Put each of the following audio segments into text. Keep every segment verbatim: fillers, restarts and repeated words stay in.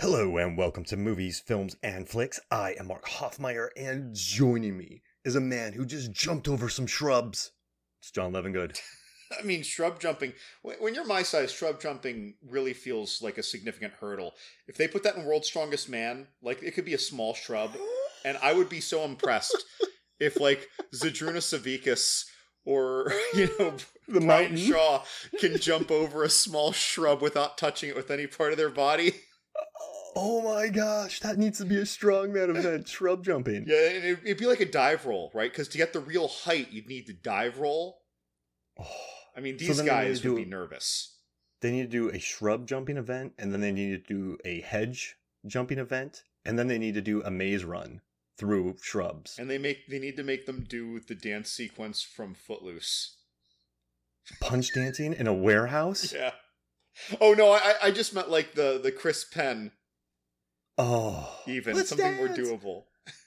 Hello and welcome to Movies, Films, and Flicks. I am Mark Hoffmeyer, and joining me is a man who just jumped over some shrubs. It's John Levingood. I mean, shrub jumping, when you're my size, shrub jumping really feels like a significant hurdle. If they put that in World's Strongest Man, like, it could be a small shrub, and I would be so impressed if, like, Zydrunas Savickas or, you know, The Brian mountain. Shaw can jump over a small shrub without touching it with any part of their body. Oh my gosh, that needs to be a strongman event, shrub jumping. Yeah, and it'd, it'd be like a dive roll, right? Because to get the real height, you'd need to dive roll. Oh, I mean, So these then they need guys to would do- be nervous. they need to do a shrub jumping event, and then they need to do a hedge jumping event, and then they need to do a maze run through shrubs. And they make they need to make them do the dance sequence from Footloose. Punch dancing in a warehouse? Yeah. Oh no, I I just meant like the the Chris Penn Oh. even let's something more dance. doable.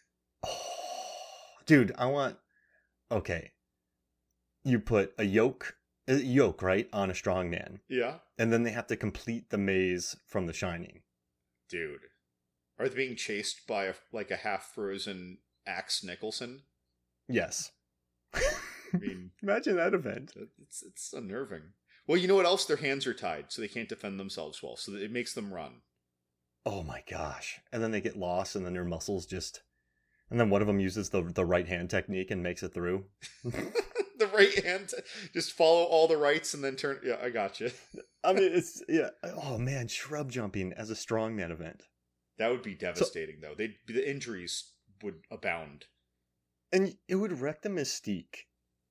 Oh, dude, I want. Okay, you put a yoke, a yoke, right, on a strongman, Yeah, and then they have to complete the maze from The Shining. dude. Are they being chased by a, like a half frozen Axe Nicholson? Yes. I mean, Imagine that event. it's it's unnerving. Well, you know what else? Their hands are tied, so they can't defend themselves well. So it makes them run. Oh my gosh! And then they get lost, and then their muscles just. And then one of them uses the the right hand technique and makes it through. The right hand, just follow all the rights and then turn. Yeah, I got you. I mean, it's yeah. Oh man, shrub jumping as a strongman event. That would be devastating, though. They the injuries would abound. And it would wreck the mystique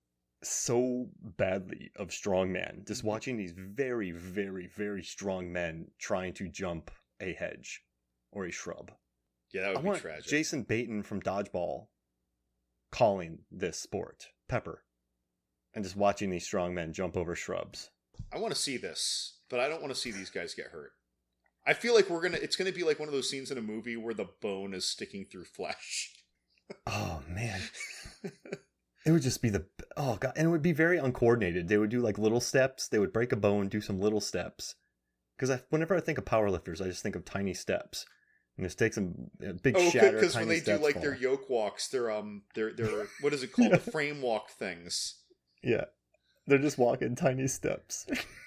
so badly of strongman. Just watching these very, very, very strong men trying to jump a hedge or a shrub. Yeah, that would I be want tragic. Jason Bateman from Dodgeball calling this sport Pepper, and just watching these strong men jump over shrubs. I want to see this, but I don't want to see these guys get hurt. I feel like we're gonna. It's gonna be like one of those scenes in a movie where the bone is sticking through flesh. Oh man. It would just be the oh god, and it would be very uncoordinated. They would do like little steps. They would break a bone, do some little steps. Because I, whenever I think of powerlifters, I just think of tiny steps, and just take some uh, big Oh, shatter. because tiny when they do steps like fall. their yoke walks, they're um, they're they're what is it called? Yeah. The frame walk things. Yeah, they're just walking tiny steps.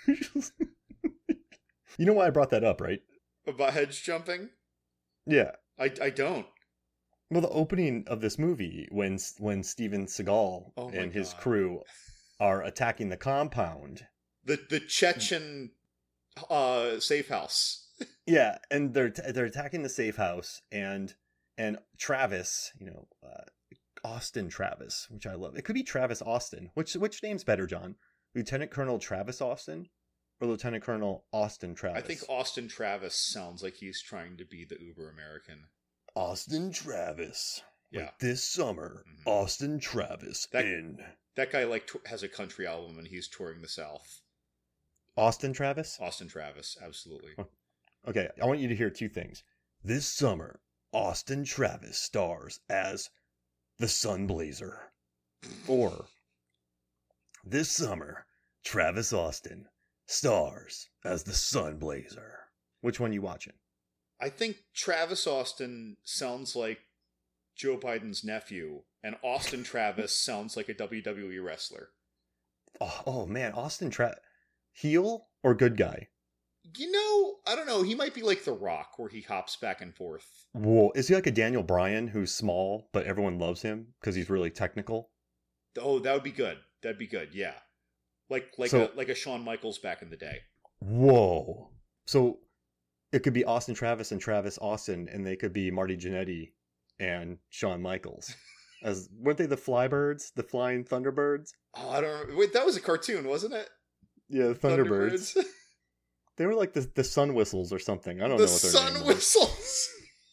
You know why I brought that up, right? About hedge jumping? Yeah. I I don't. Well, the opening of this movie, when when Steven Seagal Oh my and his God. crew are attacking the compound. The the Chechen uh safe house. Yeah, and they're they're attacking the safe house, and and Travis, you know, uh, Austin Travis, which I love. It could be Travis Austin. Which which name's better, John? Lieutenant Colonel Travis Austin or Lieutenant Colonel Austin Travis? I think Austin Travis sounds like he's trying to be the uber American. Austin Travis. Yeah. Like this summer, Mhm. Austin Travis That- in That guy like t- has a country album and he's touring the South. Austin Travis. Austin Travis, absolutely. Okay, I want you to hear two things. This summer, Austin Travis stars as the Sunblazer. Or, this summer, Travis Austin stars as the Sunblazer. Which one you watching? I think Travis Austin sounds like Joe Biden's nephew, and Austin Travis sounds like a W W E wrestler. Oh, oh man, Austin Travis. Heel or good guy? You know, I don't know. He might be like The Rock, where he hops back and forth. Whoa, is he like a Daniel Bryan who's small, but everyone loves him because he's really technical? Oh, that would be good. That'd be good. Yeah, like like So- a like a Shawn Michaels back in the day. Whoa. So it could be Austin Travis and Travis Austin, and they could be Marty Jannetty and Shawn Michaels. As weren't they the Flybirds, the Flying Thunderbirds? Oh, I don't know. Wait, that was a cartoon, wasn't it? Yeah, the Thunderbirds. Thunderbirds. They were like the the Sun Whistles or something. I don't The know what their sun name was. whistles.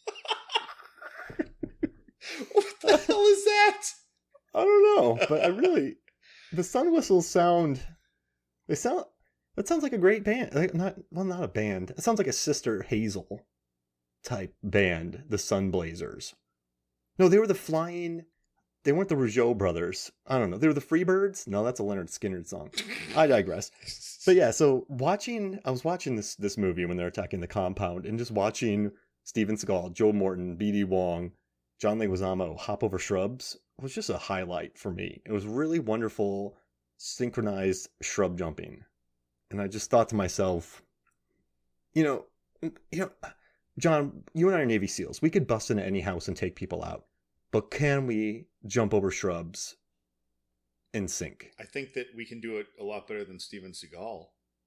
What the hell is that? I don't know, but I really the Sun Whistles sound. They sound. That sounds like a great band. Like, not well, not a band. It sounds like a Sister Hazel type band. The Sunblazers. No, they were the Flying. They weren't the Rougeau brothers. I don't know. They were the Freebirds. No, that's a Leonard Skinner song. I digress. But yeah, so watching, I was watching this this movie when they're attacking the compound, and just watching Steven Seagal, Joe Morton, B D Wong, John Leguizamo hop over shrubs was just a highlight for me. It was really wonderful, synchronized shrub jumping. And I just thought to myself, you know, you know, John, you and I are Navy SEALs. We could bust into any house and take people out. But can we jump over shrubs in sync? I think that we can do it a lot better than Steven Seagal.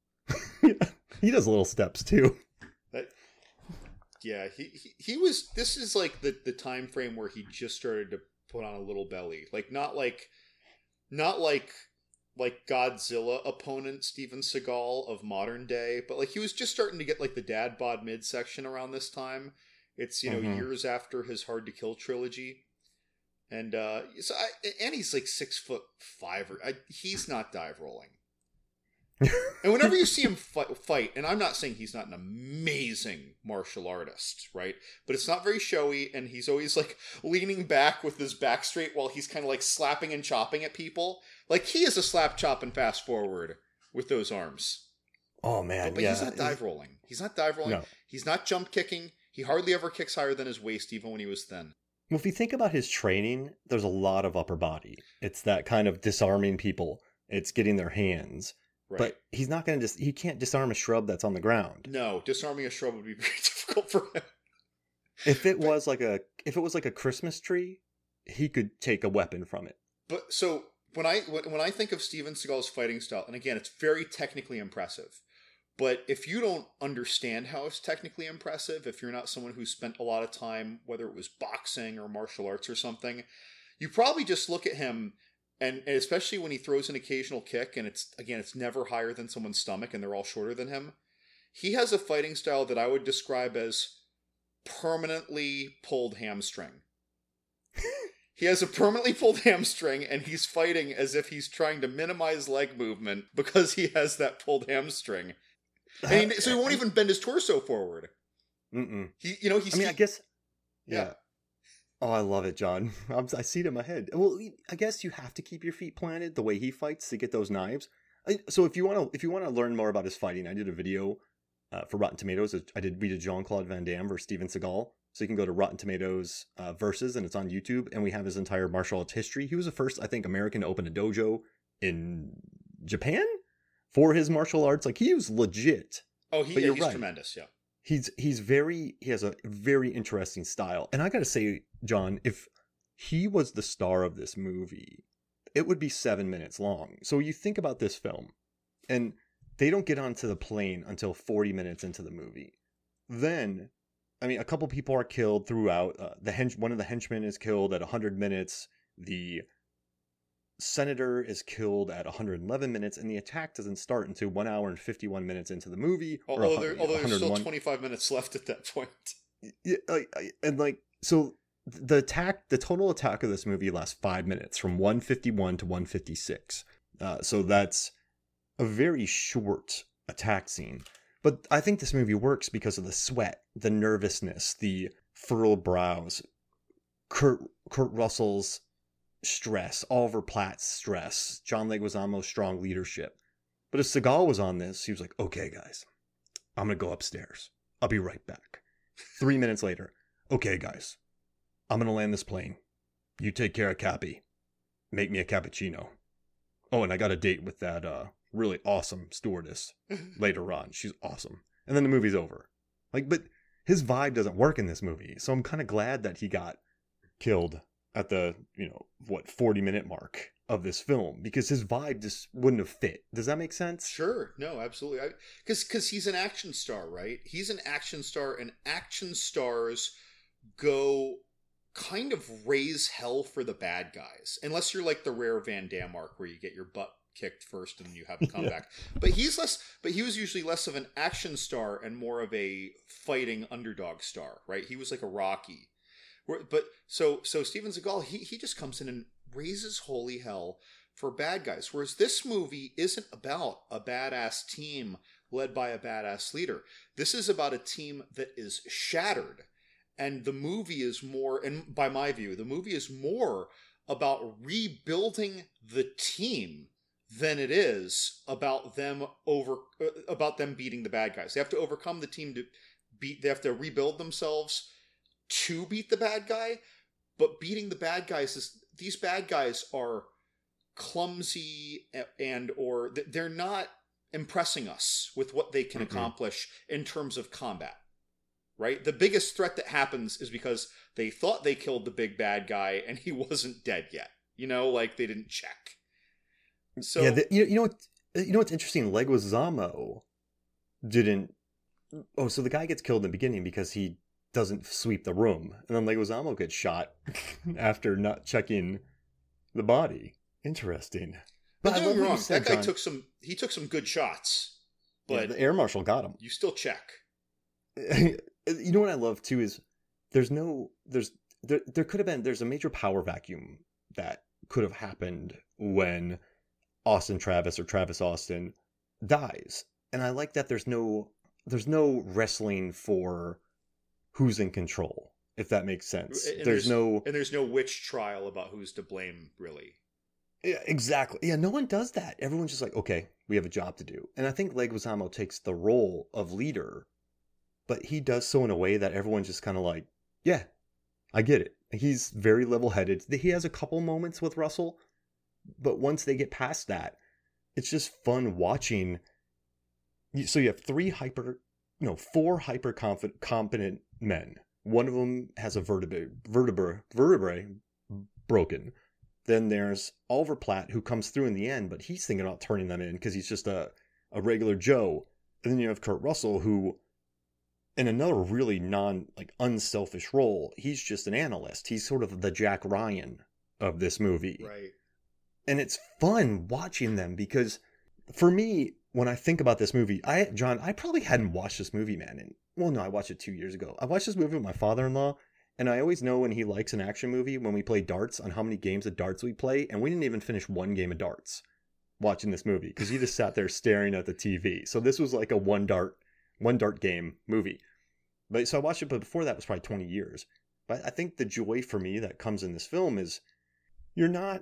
He does little steps too. That, yeah, he, he he was. This is like the the time frame where he just started to put on a little belly, like not like, not like like Godzilla opponent Steven Seagal of modern day, but like he was just starting to get like the dad bod midsection around this time. It's, you know, mm-hmm. years after his Hard to Kill trilogy, and uh, so I, and he's like six foot five, or I, he's not dive rolling. And whenever you see him fight, fight, and I'm not saying he's not an amazing martial artist, right? But it's not very showy, and he's always like leaning back with his back straight while he's kind of like slapping and chopping at people. Like he is a slap, chop, and fast forward with those arms. Oh man, but, but yeah. he's not dive rolling. He's not dive rolling. No. He's not jump kicking. He hardly ever kicks higher than his waist, even when he was thin. Well, if you think about his training, there's a lot of upper body. It's that kind of disarming people. It's getting their hands. Right. But he's not going to just, he can't disarm a shrub that's on the ground. No, disarming a shrub would be very difficult for him. If it but, was like a, if it was like a Christmas tree, he could take a weapon from it. But so when I, when I think of Steven Seagal's fighting style, and again, it's very technically impressive, but if you don't understand how it's technically impressive, if you're not someone who spent a lot of time, whether it was boxing or martial arts or something, you probably just look at him. And, and especially when he throws an occasional kick, and it's, again, it's never higher than someone's stomach, and they're all shorter than him. He has a fighting style that I would describe as permanently pulled hamstring. He has a permanently pulled hamstring, and he's fighting as if he's trying to minimize leg movement because he has that pulled hamstring. And he, so he won't even bend his torso forward. Mm-mm. He, you know, he's. I mean, he, I guess. Yeah. yeah. Oh, I love it, John. I'm, I see it in my head. Well, I guess you have to keep your feet planted the way he fights to get those knives. So if you want to, if you want to learn more about his fighting, I did a video uh, for Rotten Tomatoes. I did we did Jean-Claude Van Damme versus Steven Seagal. So you can go to Rotten Tomatoes uh, versus, and it's on YouTube. And we have his entire martial arts history. He was the first, I think, American to open a dojo in Japan for his martial arts. Like he was legit. Oh, he, yeah, he's right. Tremendous. Yeah. He's he's very he has a very interesting style. And I gotta say, John, if he was the star of this movie, it would be seven minutes long. So you think about this film, and they don't get onto the plane until forty minutes into the movie. Then, I mean, a couple people are killed throughout. Uh, the hench one of the henchmen is killed at one hundred minutes. The senator is killed at one hundred eleven minutes, and the attack doesn't start until one hour and fifty-one minutes into the movie. Although, there, although there's still twenty-five minutes left at that point. Yeah, like, and like, so the attack, the total attack of this movie lasts five minutes, from one fifty-one to one fifty-six. Uh, so that's a very short attack scene. But I think this movie works because of the sweat, the nervousness, the furrowed brows, Kurt Kurt Russell's stress, Oliver Platt's stress, John Leguizamo's strong leadership. But if Seagal was on this, he was like, okay, guys, I'm going to go upstairs. I'll be right back. Three minutes later, okay, guys, I'm going to land this plane. You take care of Cappy. Make me a cappuccino. Oh, and I got a date with that uh, really awesome stewardess later on. She's awesome. And then the movie's over. Like, but his vibe doesn't work in this movie. So I'm kind of glad that he got killed at the, you know, what, forty minute mark of this film, because his vibe just wouldn't have fit. Does that make sense? Sure. No, absolutely. Because because he's an action star, right? He's an action star, and action stars go kind of raise hell for the bad guys. Unless you're like the rare Van Damme arc where you get your butt kicked first and you have a comeback. yeah. But he's less, but he was usually less of an action star and more of a fighting underdog star, right? He was like a Rocky. But so so Steven Seagal, he he just comes in and raises holy hell for bad guys. Whereas this movie isn't about a badass team led by a badass leader. This is about a team that is shattered. And the movie is more, and by my view, the movie is more about rebuilding the team than it is about them over uh, about them beating the bad guys. They have to overcome the team to beat. They have to rebuild themselves to beat the bad guy. But beating the bad guys is these bad guys are clumsy and or they're not impressing us with what they can mm-hmm. accomplish in terms of combat. Right? The biggest threat that happens is because they thought they killed the big bad guy and he wasn't dead yet. You know, like they didn't check. So yeah, the, you, you know what? You know what's interesting? Leguizamo didn't. Oh, so the guy gets killed in the beginning because he doesn't sweep the room, and then Leguizamo gets shot after not checking the body. Interesting. But don't get me wrong, that guy John, took some. He took some good shots, but yeah, the air marshal got him. You still check. You know what I love too is there's no there's there there could have been there's a major power vacuum that could have happened when Austin Travis or Travis Austin dies, and I like that there's no there's no wrestling for who's in control, if that makes sense. And there's, there's no and there's no witch trial about who's to blame, really. Yeah, exactly. Yeah, no one does that. Everyone's just like, okay, we have a job to do, and I think Leguizamo takes the role of leader. But he does so in a way that everyone's just kind of like, yeah, I get it. He's very level-headed. He has a couple moments with Russell, but once they get past that, it's just fun watching. So you have three hyper, no, four hyper competent men. One of them has a vertebrae, vertebrae, vertebrae broken. Then there's Oliver Platt, who comes through in the end, but he's thinking about turning them in because he's just a, a regular Joe. And then you have Kurt Russell, who, in another really non, like, unselfish role, he's just an analyst. He's sort of the Jack Ryan of this movie. Right. And it's fun watching them because, for me, when I think about this movie, I, John, I probably hadn't watched this movie, man. And, well, no, I watched it two years ago. I watched this movie with my father-in-law, and I always know when he likes an action movie when we play darts on how many games of darts we play, and we didn't even finish one game of darts watching this movie because he just sat there staring at the T V. So this was like a one dart one dart game movie. But so I watched it, but before that was probably twenty years. But I think the joy for me that comes in this film is you're not,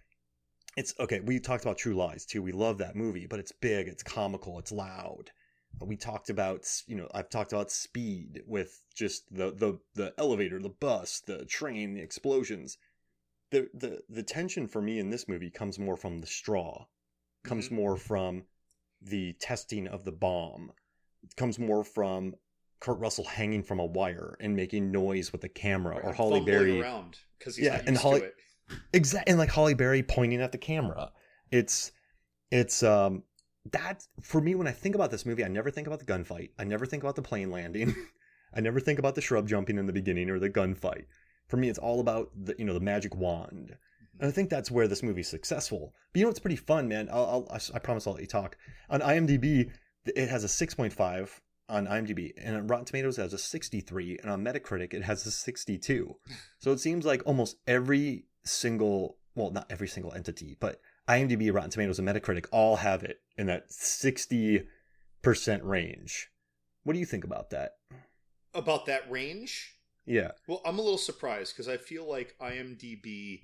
it's okay. We talked about True Lies too. We love that movie, but it's big, it's comical, it's loud. We talked about, you know, I've talked about Speed with just the, the, the elevator, the bus, the train, the explosions. The, the, the tension for me in this movie comes more from the straw, comes mm-hmm. more from the testing of the bomb. It comes more from Kurt Russell hanging from a wire and making noise with the camera, right, or Halle Berry around because he's yeah, not used and Holly, to it. Exactly, and like Halle Berry pointing at the camera. It's it's um that for me when I think about this movie, I never think about the gunfight. I never think about the plane landing. I never think about the shrub jumping in the beginning or the gunfight. For me, it's all about the you know the magic wand. Mm-hmm. And I think that's where this movie's successful. But you know what's pretty fun, man? I'll, I'll I promise I'll let you talk. On IMDb, it has a six point five. On IMDb, and on Rotten Tomatoes it has a sixty-three, and on Metacritic it has a sixty-two. So it seems like almost every single, well, not every single entity, but IMDb, Rotten Tomatoes, and Metacritic all have it in that sixty percent range. What do you think about that? About that range? Yeah. Well, I'm a little surprised because I feel like IMDb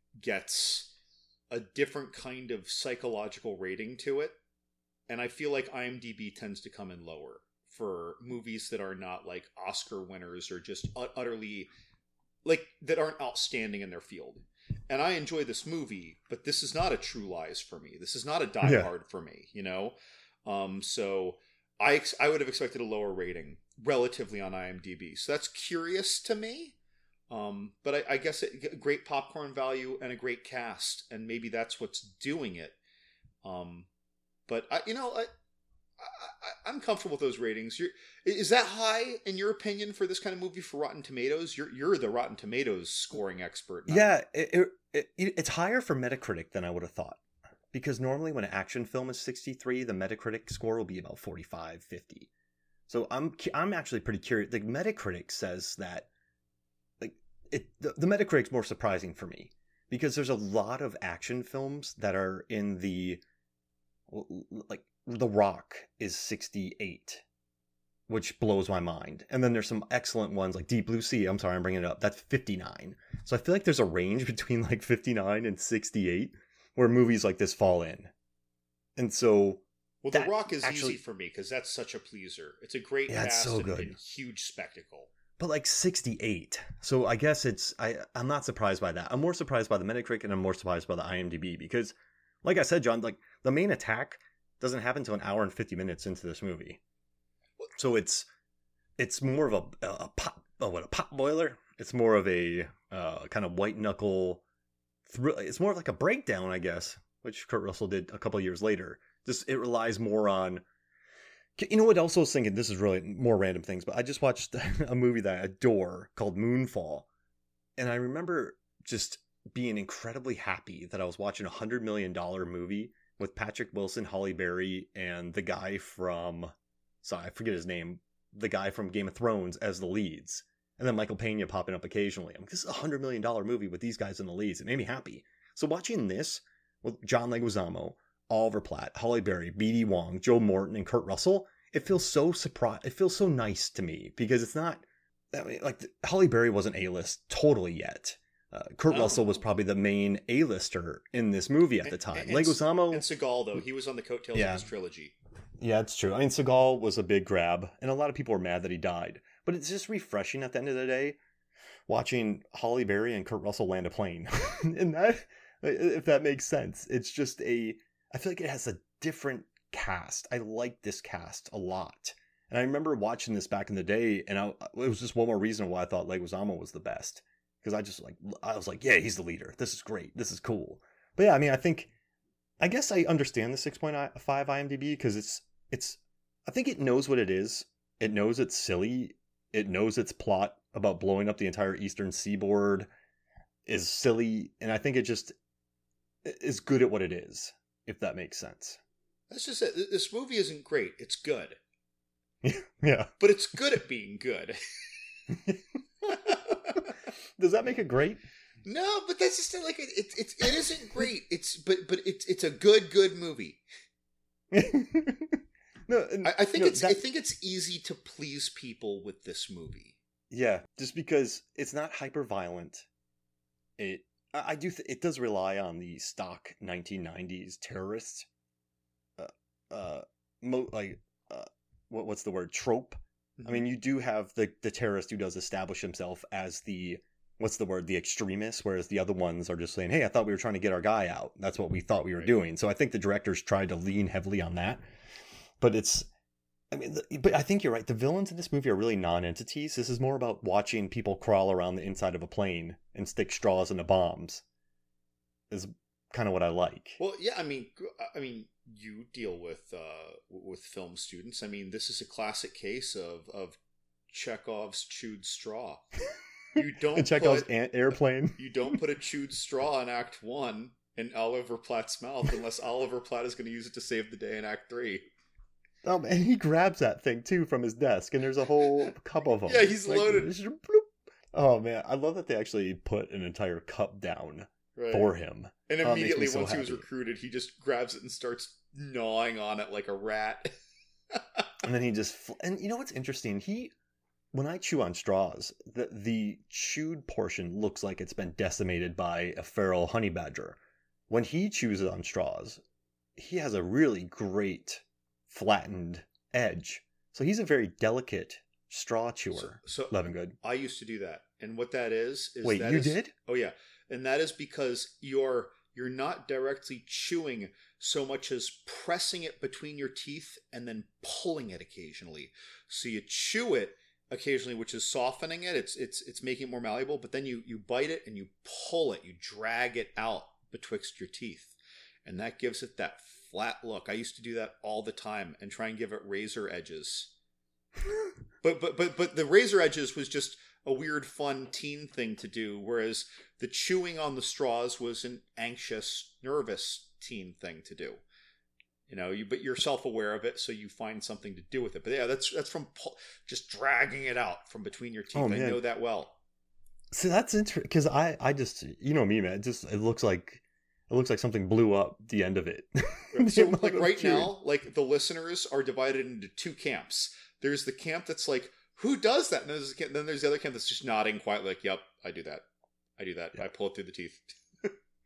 gets a different kind of psychological rating to it, and I feel like IMDb tends to come in lower for movies that are not like Oscar winners or just utterly like that aren't outstanding in their field. And I enjoy this movie, but this is not a True Lies for me. This is not a Die yeah. Hard for me, you know? Um, so I ex- I would have expected a lower rating relatively on IMDb. So that's curious to me. Um, but I, I guess it, great popcorn value and a great cast, and maybe that's what's doing it. Um, but I, you know, I, I, I'm comfortable with those ratings. You're, is that high in your opinion for this kind of movie for Rotten Tomatoes? You're you're the Rotten Tomatoes scoring expert. Yeah, it, it, it, it's higher for Metacritic than I would have thought. Because normally when an action film is sixty-three, the Metacritic score will be about forty-five, fifty. So I'm I'm actually pretty curious. The Metacritic says that like it the, the Metacritic's more surprising for me because there's a lot of action films that are in the like The Rock is sixty-eight, which blows my mind. And then there's some excellent ones like Deep Blue Sea. I'm sorry, I'm bringing it up. That's fifty-nine. So I feel like there's a range between like fifty-nine and sixty-eight where movies like this fall in. And so Well, that The Rock is actually, easy for me because that's such a pleaser. It's a great yeah, it's cast so and, good. and huge spectacle. But like sixty-eight. So I guess it's, I, I'm not surprised by that. I'm more surprised by the Metacritic and I'm more surprised by the IMDb because, like I said, John, like the main attack doesn't happen until an hour and fifty minutes into this movie. So it's, it's more of a, a pop, oh, what, a pop boiler? It's more of a uh, kind of white knuckle thrill. It's more of like a breakdown, I guess, which Kurt Russell did a couple of years later. Just, it relies more on, you know what else I was thinking? This is really more random things, but I just watched a movie that I adore called Moonfall. And I remember just being incredibly happy that I was watching a one hundred million dollars movie with Patrick Wilson, Halle Berry, and the guy from, sorry, I forget his name, the guy from Game of Thrones as the leads. And then Michael Pena popping up occasionally. I'm like, this is a one hundred million dollars movie with these guys in the leads. It made me happy. So watching this with John Leguizamo, Oliver Platt, Halle Berry, B D Wong, Joe Morton, and Kurt Russell, it feels so surprise. It feels so nice to me because it's not, I mean, like Halle Berry wasn't A-list totally yet. Uh, Kurt No. Russell was probably the main A-lister in this movie at the time. And, and, Leguizamo, and Seagal, though, he was on the coattails Yeah. of his trilogy. yeah, it's true. I mean, Seagal was a big grab, and a lot of people were mad that he died. But it's just refreshing at the end of the day, watching Halle Berry and Kurt Russell land a plane, and that, if that makes sense, it's just a. I feel like it has a different cast. I like this cast a lot. And I remember watching this back in the day, and I, it was just one more reason why I thought Leguizamo was the best. Because I just like, I was like, yeah, he's the leader. This is great. This is cool. But yeah, I mean, I think, I guess I understand the six point five IMDb because it's, it's, I think it knows what it is. It knows it's silly. It knows its plot about blowing up the entire Eastern Seaboard is silly. And I think it just is good at what it is, if that makes sense. That's just it. This movie isn't great. It's good. Yeah. But it's good at being good. Does that make it great? No, but that's just like it. It, it, it isn't great. It's but but it's it's a good good movie. No, and, I, I think you know, it's that, I think it's easy to please people with this movie. yeah, just because it's not hyper violent. It I, I do th- it does rely on the stock nineteen nineties terrorists. Uh, uh, mo- like uh, what what's the word trope? I mean, you do have the the terrorist who does establish himself as the what's the word the extremist, whereas the other ones are just saying, "Hey, I thought we were trying to get our guy out. That's what we thought we were Right. doing." So I think the directors tried to lean heavily on that. But it's, I mean, the, but I think you're right. The villains in this movie are really non-entities. This is more about watching people crawl around the inside of a plane and stick straws into bombs. Is kind of what I like. Well, yeah, I mean, I mean, you deal with uh, with film students. I mean, this is a classic case of of Chekhov's chewed straw. You don't Chekhov's put, ant airplane. You don't put a chewed straw in Act One in Oliver Platt's mouth unless Oliver Platt is going to use it to save the day in Act Three. Um, and he grabs that thing too from his desk, and there's a whole cup of them. Yeah, he's Like, loaded. bloop. Oh man, I love that they actually put an entire cup down Right. for him. And Oh, it makes me immediately, so once he was happy. recruited, he just grabs it and starts gnawing on it like a rat. And then he just fl- and you know what's interesting? He when I chew on straws, the the chewed portion looks like it's been decimated by a feral honey badger. When he chews on straws, he has a really great flattened edge. So he's a very delicate straw chewer. So, so Levingood. I used to do that, and what that is is Wait, that you is- did? Oh yeah, and that is because you're you're not directly chewing so much as pressing it between your teeth and then pulling it occasionally. So you chew it occasionally, which is softening it. It's it's it's making it more malleable. But then you you bite it and you pull it. You drag it out betwixt your teeth, and that gives it that flat look. I used to do that all the time and try and give it razor edges. But but but but the razor edges was just a weird, fun teen thing to do, whereas the chewing on the straws was an anxious, nervous teen thing to do. You know, you but you're self-aware of it, so you find something to do with it. But yeah, that's that's from pu- just dragging it out from between your teeth. Oh, I man. know that well. See, that's interesting because I, I just, you know me, man. It just it looks like it looks like something blew up the end of it. The So, amount like of right chewing. now, like the listeners are divided into two camps. There's the camp that's like, "Who does that?" And then there's, the camp, then there's the other camp that's just nodding quietly, like, "Yep, I do that. I do that. Yeah. I pull it through the teeth."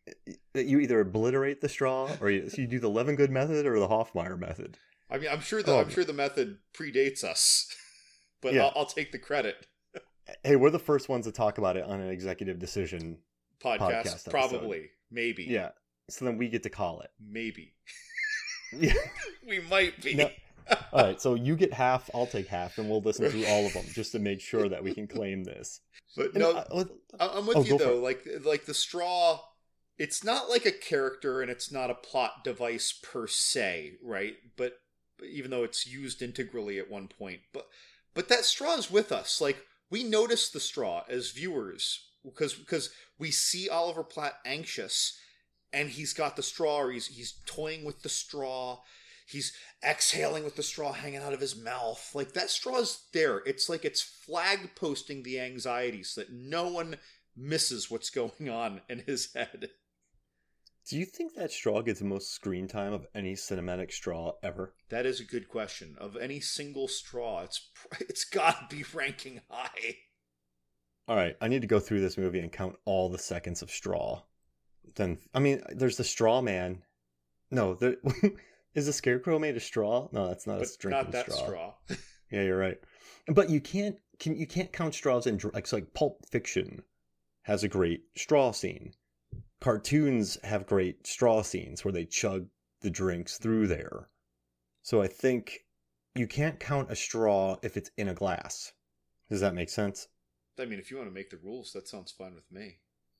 You either obliterate the straw, or you, so you do the Levengood method or the Hoffmeyer method. I mean, I'm sure the Oh. I'm sure the method predates us, but Yeah. I'll, I'll take the credit. Hey, we're the first ones to talk about it on an executive decision Podcast, podcast episode. probably, maybe, Yeah. So then we get to call it. maybe Yeah. we might be. No. All right. So you get half, I'll take half, and we'll listen through all of them just to make sure that we can claim this. But And, no, uh, I- I'm with oh, you go for though. it. Like like the straw, it's not like a character and it's not a plot device per se, right? But, but even though it's used integrally at one point, but but that straw is with us. Like we notice the straw as viewers because because we see Oliver Platt anxious, and he's got the straw, or he's he's toying with the straw. He's exhaling with the straw hanging out of his mouth. Like that straw is there. It's like it's flag posting the anxiety so that no one misses what's going on in his head. Do you think that straw gets the most screen time of any cinematic straw ever? That is a good question. Of any single straw, it's it's got to be ranking high. All right, I need to go through this movie and count all the seconds of straw. Then, I mean, there's the straw man. No, there, is the scarecrow made of straw? No, that's not But a drinking not that straw. straw. Yeah, you're right. But you can't can you can't count straws in dr- like so like Pulp Fiction has a great straw scene. Cartoons have great straw scenes where they chug the drinks through there. So I think you can't count a straw if it's in a glass. Does that make sense? I mean, if you want to make the rules, that sounds fine with me.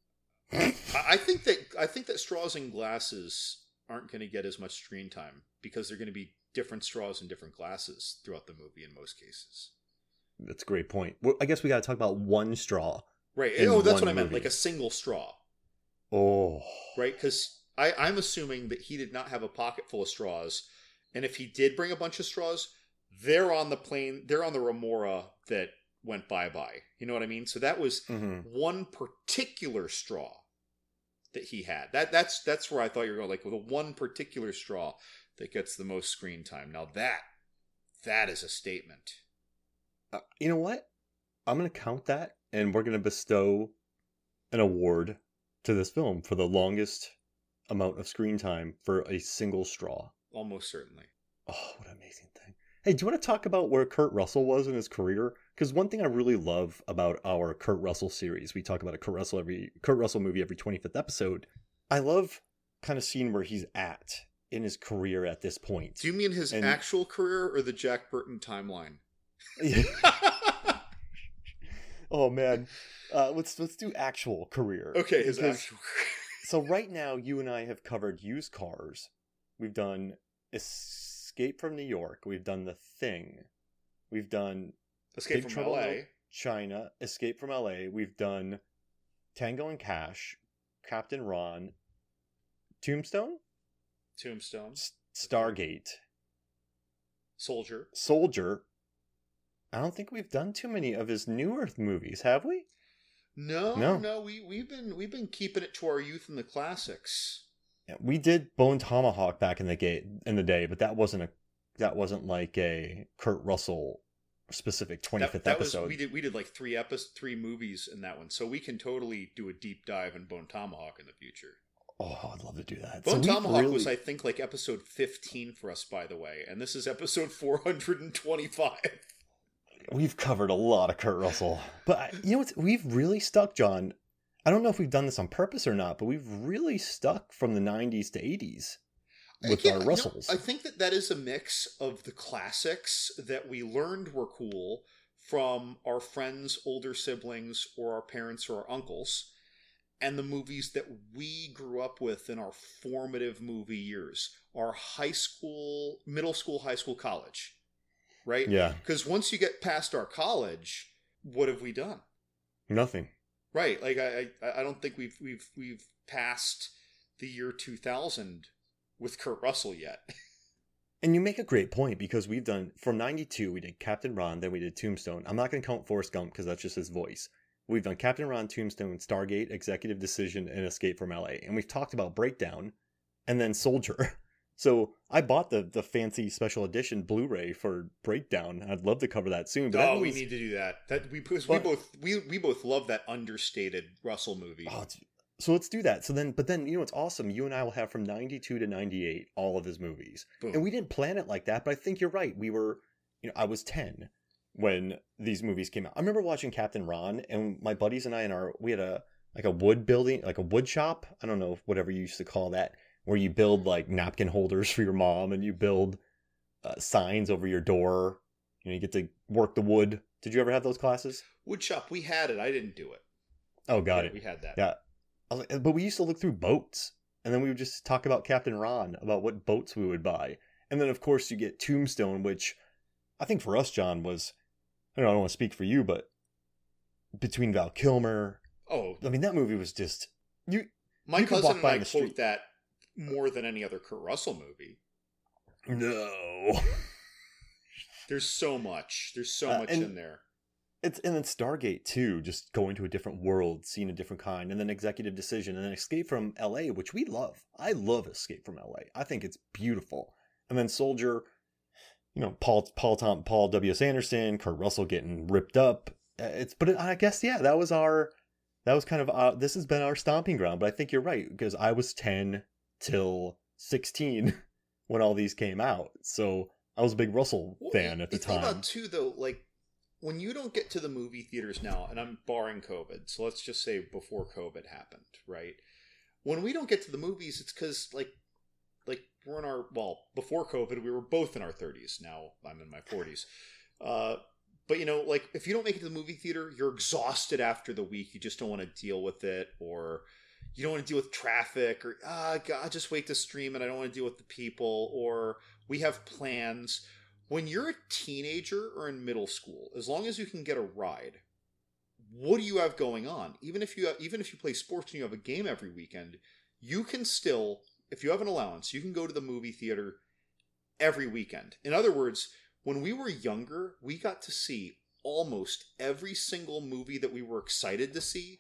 I I think that I think that straws and glasses aren't going to get as much screen time because they're going to be different straws in different glasses throughout the movie in most cases. That's a great point. Well, I guess we got to talk about one straw. Right. In Oh, that's one what I meant. movie. Like a single straw. Oh, Right? Because I'm assuming that he did not have a pocket full of straws. And if he did bring a bunch of straws, they're on the plane, they're on the Remora that went bye-bye. You know what I mean? So that was hmm one particular straw that he had. That That's that's where I thought you were going, like with a one particular straw that gets the most screen time. Now that, that is a statement. Uh, you know what? I'm going to count that, and we're going to bestow an award to this film for the longest amount of screen time for a single straw. Almost certainly. Oh, what an amazing thing. Hey, do you want to talk about where Kurt Russell was in his career? Because one thing I really love about our Kurt Russell series, we talk about a Kurt Russell every Kurt Russell movie every twenty-fifth episode. I love kind of seeing where he's at in his career at this point. Do you mean his And- actual career or the Jack Burton timeline? Oh man, uh, let's let's do actual career. Okay, his Because- actual So right now, you and I have covered used cars. We've done Escape from New York. We've done The Thing. We've done Escape Big from Trouble in L A. Little China. Escape from L A. We've done Tango and Cash, Captain Ron, Tombstone, Tombstone. S- Stargate, Soldier. Soldier. I don't think we've done too many of his newer movies, have we? No, No. no, we we've been we've been keeping it to our youth and the classics. Yeah, we did Bone Tomahawk back in the gate in the day, but that wasn't a that wasn't like a Kurt Russell specific That, twenty-fifth that was episode. we did we did like three episodes, three movies in that one, so we can totally do a deep dive in Bone Tomahawk in the future. Oh, I'd love to do that. Bone So we've Tomahawk really- was, I think, like episode fifteen for us, by the way, and this is episode four hundred and twenty-five. We've covered a lot of Kurt Russell, but I- you know what? We've really stuck, John. I don't know if we've done this on purpose or not, but we've really stuck from the nineties to eighties with Again, our you know, Russells. I think that that is a mix of the classics that we learned were cool from our friends, older siblings, or our parents or our uncles, and the movies that we grew up with in our formative movie years, our high school, middle school, high school, college, right? Yeah, Because once you get past our college, what have we done? nothing. Right. Like I, I, I don't think we've we've we've passed the year two thousand with Kurt Russell yet. And you make a great point because we've done, from ninety-two, we did Captain Ron, then we did Tombstone. I'm not going to count Forrest Gump because that's just his voice. We've done Captain Ron, Tombstone, Stargate, Executive Decision, and Escape from L A. And we've talked about Breakdown and then Soldier. So I bought the the fancy special edition Blu-ray for Breakdown. I'd love to cover that soon. But that Oh, we was- need to do that. That we because But- we both we we both love that understated Russell movie. Oh, it's, So let's do that. So then, but then, you know, it's awesome. You and I will have from ninety-two to ninety-eight, all of his movies. Boom. And we didn't plan it like that, but I think you're right. We were, you know, I was ten when these movies came out. I remember watching Captain Ron, and my buddies and I in our, we had a, like a wood building, like a wood shop. I don't know, whatever you used to call that, where you build like napkin holders for your mom and you build uh, signs over your door. You know, you get to work the wood. Did you ever have those classes? Woodshop, we had it. I didn't do it. Oh, got Yeah, it. We had that. Yeah. I was like, but we used to look through boats, and then we would just talk about Captain Ron, about what boats we would buy. And then, of course, you get Tombstone, which I think for us, John, was, I don't, know, I don't want to speak for you, but between Val Kilmer, Oh, I mean, that movie was just, you. my you could cousin walk and by I in the quote street. that more than any other Kurt Russell movie. No. There's so much. There's so Uh, much and- in there. It's and then Stargate too, just going to a different world, seeing a different kind, and then Executive Decision, and then Escape from L A, which we love. I love Escape from L A. I think it's beautiful. And then Soldier, you know, Paul Paul Tom Paul W S Anderson, Kurt Russell getting ripped up. Uh, It's but it, I guess yeah, that was our that was kind of uh, this has been our stomping ground. But I think you're right, because I was ten till sixteen when all these came out, so I was a big Russell Well, fan you- at the you think time. about too, though, like when you don't get to the movie theaters now, and I'm barring COVID, so let's just say before COVID happened, right? When we don't get to the movies, it's because like, like we're in our well before COVID, we were both in our thirties. Now I'm in my forties. Uh, but you know, like if you don't make it to the movie theater, you're exhausted after the week. You just don't want to deal with it, or you don't want to deal with traffic, or ah, God, I'll just wait to stream, and I don't want to deal with the people, or we have plans. When you're a teenager or in middle school, as long as you can get a ride, what do you have going on? Even if you have, even if you play sports and you have a game every weekend, you can still, if you have an allowance, you can go to the movie theater every weekend. In other words, when we were younger, we got to see almost every single movie that we were excited to see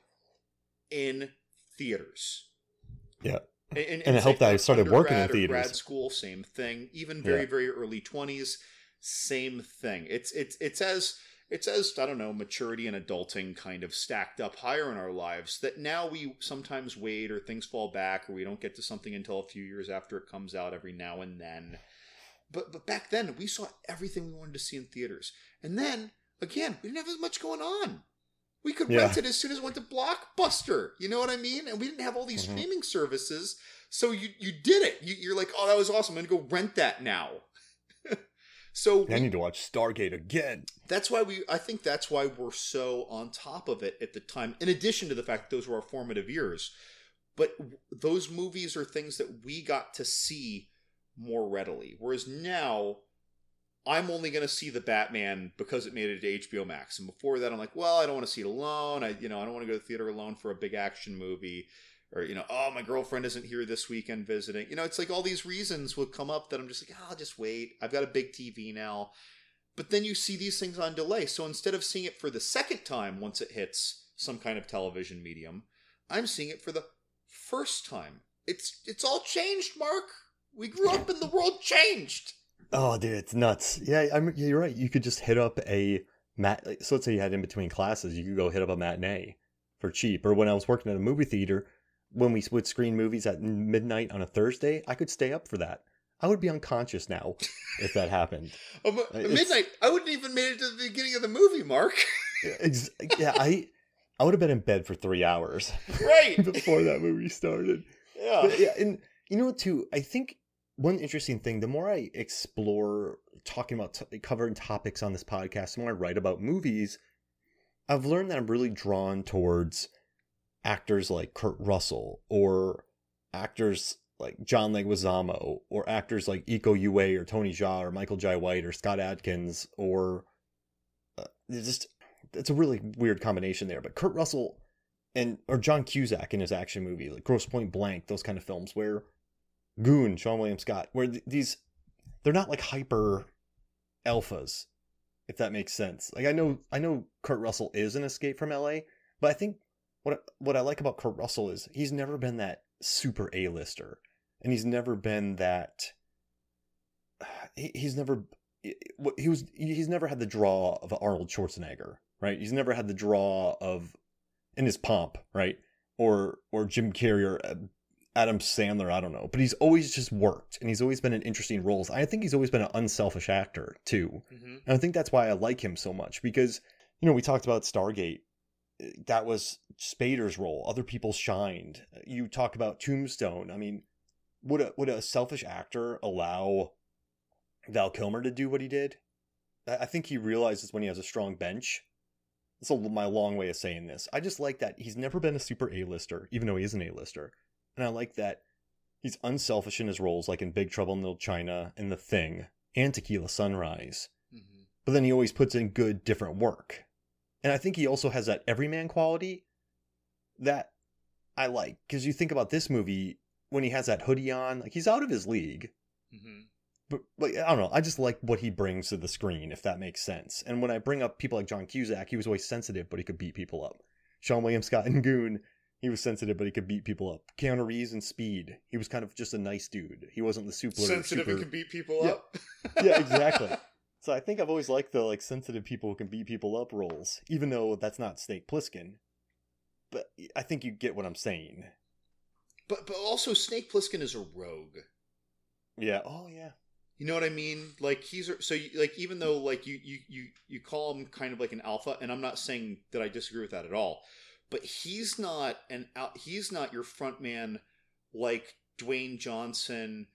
in theaters. Yeah. And, and, And it it's helped like that I started working in undergrad or theaters. Grad school, same thing. Even very, Yeah. very early twenties, same thing. It's it's it's as it's as I don't know, maturity and adulting kind of stacked up higher in our lives that now we sometimes wait or things fall back or we don't get to something until a few years after it comes out every now and then. But but back then we saw everything we wanted to see in theaters. And then again, we didn't have as much going on. We could Yeah. rent it as soon as it went to Blockbuster. You know what I mean? And we didn't have all these Mhm. streaming services. So you you did it. You, you're like, oh, that was awesome. I'm going to go rent that now. so I we- need to watch Stargate again. that's why we, I think that's why we're so on top of it at the time. In addition to the fact that those were our formative years. But w- those movies are things that we got to see more readily. Whereas now, I'm only going to see the Batman because it made it to H B O Max. And before that, I'm like, well, I don't want to see it alone. I, you know, I don't want to go to the theater alone for a big action movie. Or, you know, oh, my girlfriend isn't here this weekend visiting. You know, it's like all these reasons will come up that I'm just like, oh, I'll just wait. I've got a big T V now. But then you see these things on delay. So instead of seeing it for the second time once it hits some kind of television medium, I'm seeing it for the first time. It's it's all changed, Mark. We grew up and the world changed. Oh, dude, it's nuts. Yeah, I'm, yeah, you're right. You could just hit up a mat. like, So let's say you had in between classes, you could go hit up a matinee for cheap. Or when I was working at a movie theater, when we would screen movies at midnight on a Thursday, I could stay up for that. I would be unconscious now if that happened. Um, It's- midnight. I wouldn't even made it to the beginning of the movie, Mark. Ex- yeah, I I would have been in bed for three hours Right. before that movie started. Yeah. But yeah, and you know what, too? I think one interesting thing, the more I explore talking about, t- covering topics on this podcast, the more I write about movies, I've learned that I'm really drawn towards actors like Kurt Russell or actors like John Leguizamo or actors like Iko Uwais or Tony Jaa or Michael Jai White or Scott Adkins or uh, it's just it's a really weird combination there. But Kurt Russell and or John Cusack in his action movie like Grosse Point Blank, those kind of films where Goon, Sean William Scott, where th- these they're not like hyper alphas, if that makes sense. Like I know I know Kurt Russell is an Escape from L A, but I think what what I like about Kurt Russell is he's never been that super A-lister, and he's never been that. He, he's never he was he's never had the draw of Arnold Schwarzenegger, right? He's never had the draw of in his pomp, right? or or Jim Carrey or uh, Adam Sandler, I don't know. But he's always just worked, and he's always been in interesting roles. I think he's always been an unselfish actor, too. Mm-hmm. And I think that's why I like him so much, because, you know, we talked about Stargate. That was Spader's role. Other people shined. You talk about Tombstone. I mean, would a, would a selfish actor allow Val Kilmer to do what he did? I think he realizes when he has a strong bench. That's a, my long way of saying this. I just like that he's never been a super A-lister, even though he is an A-lister. And I like that he's unselfish in his roles, like in Big Trouble in Little China and The Thing and Tequila Sunrise. Mm-hmm. But then he always puts in good, different work. And I think he also has that everyman quality that I like. Because you think about this movie, when he has that hoodie on, like he's out of his league. Mm-hmm. But, but I don't know. I just like what he brings to the screen, if that makes sense. And when I bring up people like John Cusack, he was always sensitive, but he could beat people up. Sean William Scott and Goon, he was sensitive, but he could beat people up. Keanu Reeves in Speed, he was kind of just a nice dude. He wasn't the super sensitive super... and can beat people yeah. up. Yeah, exactly. So I think I've always liked the like sensitive people who can beat people up roles, even though that's not Snake Plissken. But I think you get what I'm saying. But but also Snake Plissken is a rogue. Yeah. Oh yeah. You know what I mean? Like he's so you, like even though like you, you you you call him kind of like an alpha, and I'm not saying that I disagree with that at all, but he's not an out. He's not your front man like Dwayne Johnson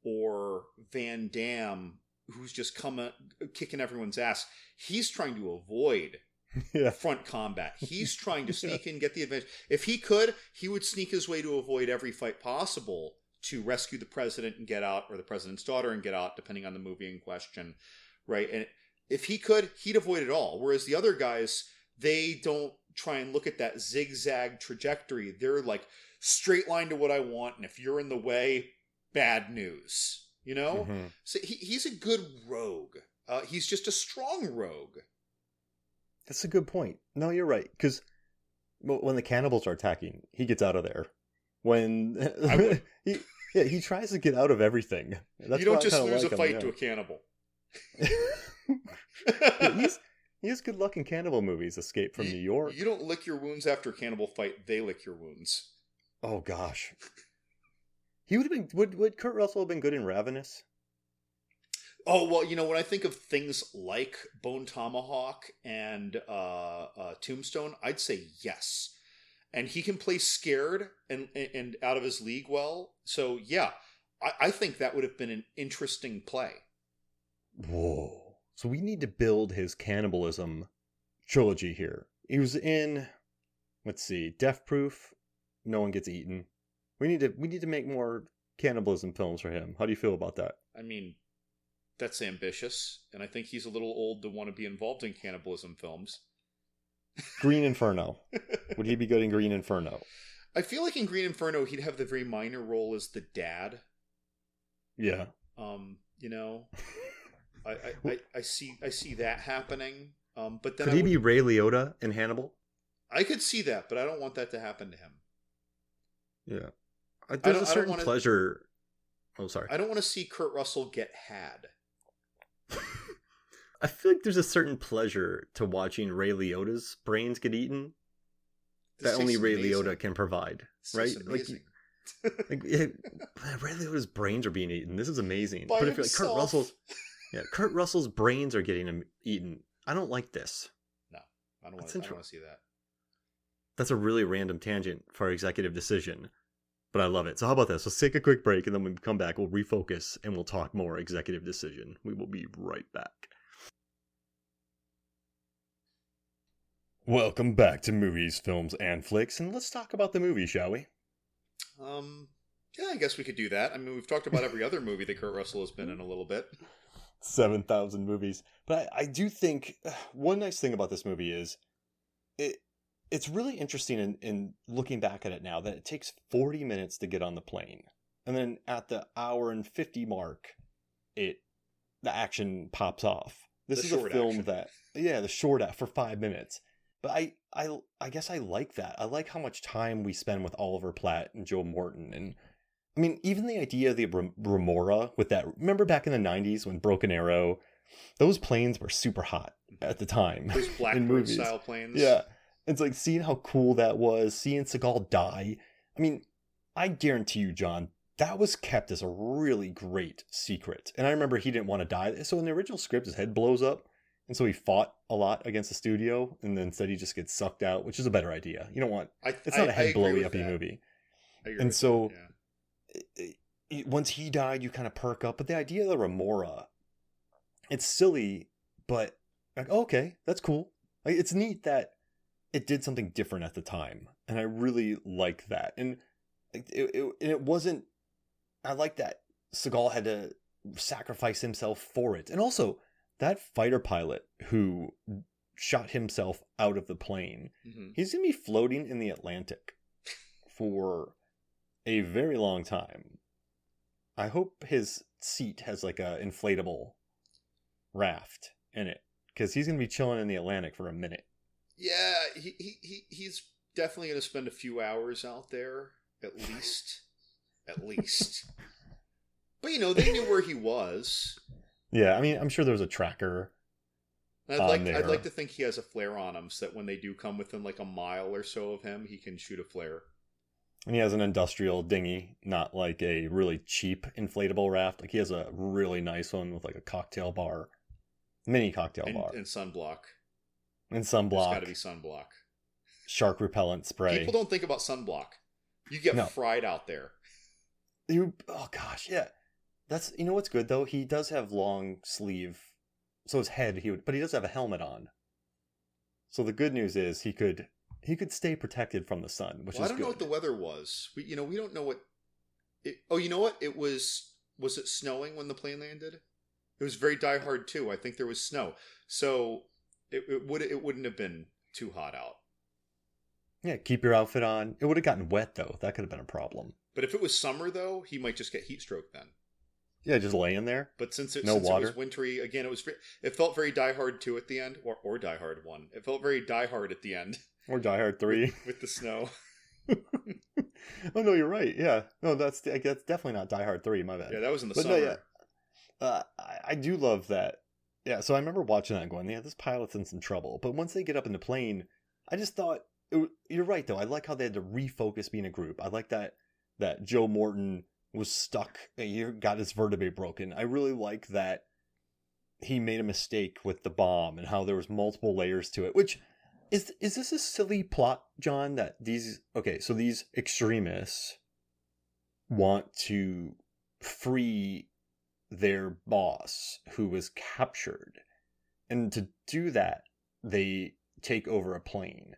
or Van Damme, who's just coming kicking everyone's ass. He's trying to avoid yeah. front combat. He's trying to sneak in, get the advantage. If he could, he would sneak his way to avoid every fight possible to rescue the president and get out, or the president's daughter and get out, depending on the movie in question, right? And if he could, he'd avoid it all. Whereas the other guys, they don't try and look at that zigzag trajectory. They're like, straight line to what I want, and if you're in the way, bad news. You know? Mm-hmm. So he, he's a good rogue. Uh, he's just a strong rogue. That's a good point. No, you're right. Because when the cannibals are attacking, he gets out of there. When he, yeah, he tries to get out of everything. That's you don't just lose like a fight him, yeah. to a cannibal. yeah, he's, he has good luck in cannibal movies. Escape from you, New York. You don't lick your wounds after a cannibal fight. They lick your wounds. Oh, gosh. He would have been... Would, would Kurt Russell have been good in Ravenous? Oh, well, you know, when I think of things like Bone Tomahawk and uh, uh, Tombstone, I'd say yes. And he can play scared and and out of his league well. So, yeah, I, I think that would have been an interesting play. Whoa. So we need to build his cannibalism trilogy here. He was in, let's see, Death Proof, No One Gets Eaten. We need to we need to make more cannibalism films for him. How do you feel about that? I mean, that's ambitious. And I think he's a little old to want to be involved in cannibalism films. Green Inferno. Would he be good in Green Inferno? I feel like in Green Inferno he'd have the very minor role as the dad. Yeah. Um, you know, I, I, I, I see I see that happening. Um, but then could I he would, be Ray Liotta in Hannibal? I could see that, but I don't want that to happen to him. Yeah. There's a certain wanna, pleasure. Oh, sorry. I don't want to see Kurt Russell get had. I feel like there's a certain pleasure to watching Ray Liotta's brains get eaten this that only Ray amazing. Liotta can provide, this right? Like, like it, Ray Liotta's brains are being eaten. This is amazing. By but himself. if like Kurt Russell's, yeah, Kurt Russell's brains are getting eaten. I don't like this. No, I don't want to inter- see that. That's a really random tangent for our executive decision, but I love it. So how about this? Let's take a quick break, and then when we come back, we'll refocus and we'll talk more executive decision. We will be right back. Welcome back to Movies, Films, and Flicks, and let's talk about the movie, shall we? Um, yeah, I guess we could do that. I mean, we've talked about every other movie that Kurt Russell has been in a little bit. seven thousand movies. But I, I do think one nice thing about this movie is it it's really interesting in, in looking back at it now that it takes forty minutes to get on the plane. And then at the hour and fifty mark, it the action pops off. This the is a film action. that, yeah, the short act for five minutes. But I, I, I guess I like that. I like how much time we spend with Oliver Platt and Joe Morton. And I mean, even the idea of the Remora with that, remember back in the nineties when Broken Arrow, those planes were super hot at the time. Those Blackbird style planes. Yeah. It's like seeing how cool that was, seeing Seagal die. I mean, I guarantee you, John, that was kept as a really great secret. And I remember he didn't want to die. So in the original script, his head blows up. And so he fought a lot against the studio. And then instead he just gets sucked out, which is a better idea. You don't want, I, it's not I, a head blowy uppy that. movie. And and so that, yeah. it, it, once he died, you kind of perk up. But the idea of the Remora, it's silly, but like, okay, that's cool. Like, it's neat that it did something different at the time. And I really like that. And it, it, it wasn't, I like that Seagal had to sacrifice himself for it. And also, that fighter pilot who shot himself out of the plane, mm-hmm. he's going to be floating in the Atlantic for a very long time. I hope his seat has like a inflatable raft in it, because he's going to be chilling in the Atlantic for a minute. Yeah, he, he, he he's definitely going to spend a few hours out there, at least. At least. But, you know, they knew where he was. Yeah, I mean, I'm sure there was a tracker. I'd like I'd like to think he has a flare on him, so that when they do come within like a mile or so of him, he can shoot a flare. And he has an industrial dinghy, not like a really cheap inflatable raft. Like, he has a really nice one with like a cocktail bar. Mini cocktail and, bar. And sunblock. And sunblock. There's got to be sunblock. Shark repellent spray. People don't think about sunblock. You get no. fried out there. You, oh gosh, yeah. That's, you know what's good though? He does have long sleeve, so his head, he would, but he does have a helmet on. So the good news is he could, he could stay protected from the sun, which well, is I don't good. know what the weather was. We, you know, we don't know what. It, oh, you know what? It was. Was it snowing when the plane landed? It was very Die Hard too. I think there was snow, so it, it would it wouldn't have been too hot out. Yeah, keep your outfit on. It would have gotten wet though. That could have been a problem. But if it was summer though, he might just get heat stroke then. Yeah, just laying there. But since it, no since water. It was wintry, again, it was it felt very Die Hard two at the end, or or Die Hard one. It felt very Die Hard at the end, or Die Hard three with, with the snow. Oh no, you're right. Yeah, no, that's that's definitely not Die Hard three. My bad. Yeah, that was in the but summer. No, yeah. uh, I, I do love that. Yeah, so I remember watching that and going, yeah, this pilot's in some trouble. But once they get up in the plane, I just thought, it, you're right though. I like how they had to refocus being a group. I like that that Joe Morton was stuck, he got his vertebrae broken. I really like that he made a mistake with the bomb and how there was multiple layers to it, which is, is this a silly plot, John, that these, okay, so these extremists want to free their boss who was captured. And to do that, they take over a plane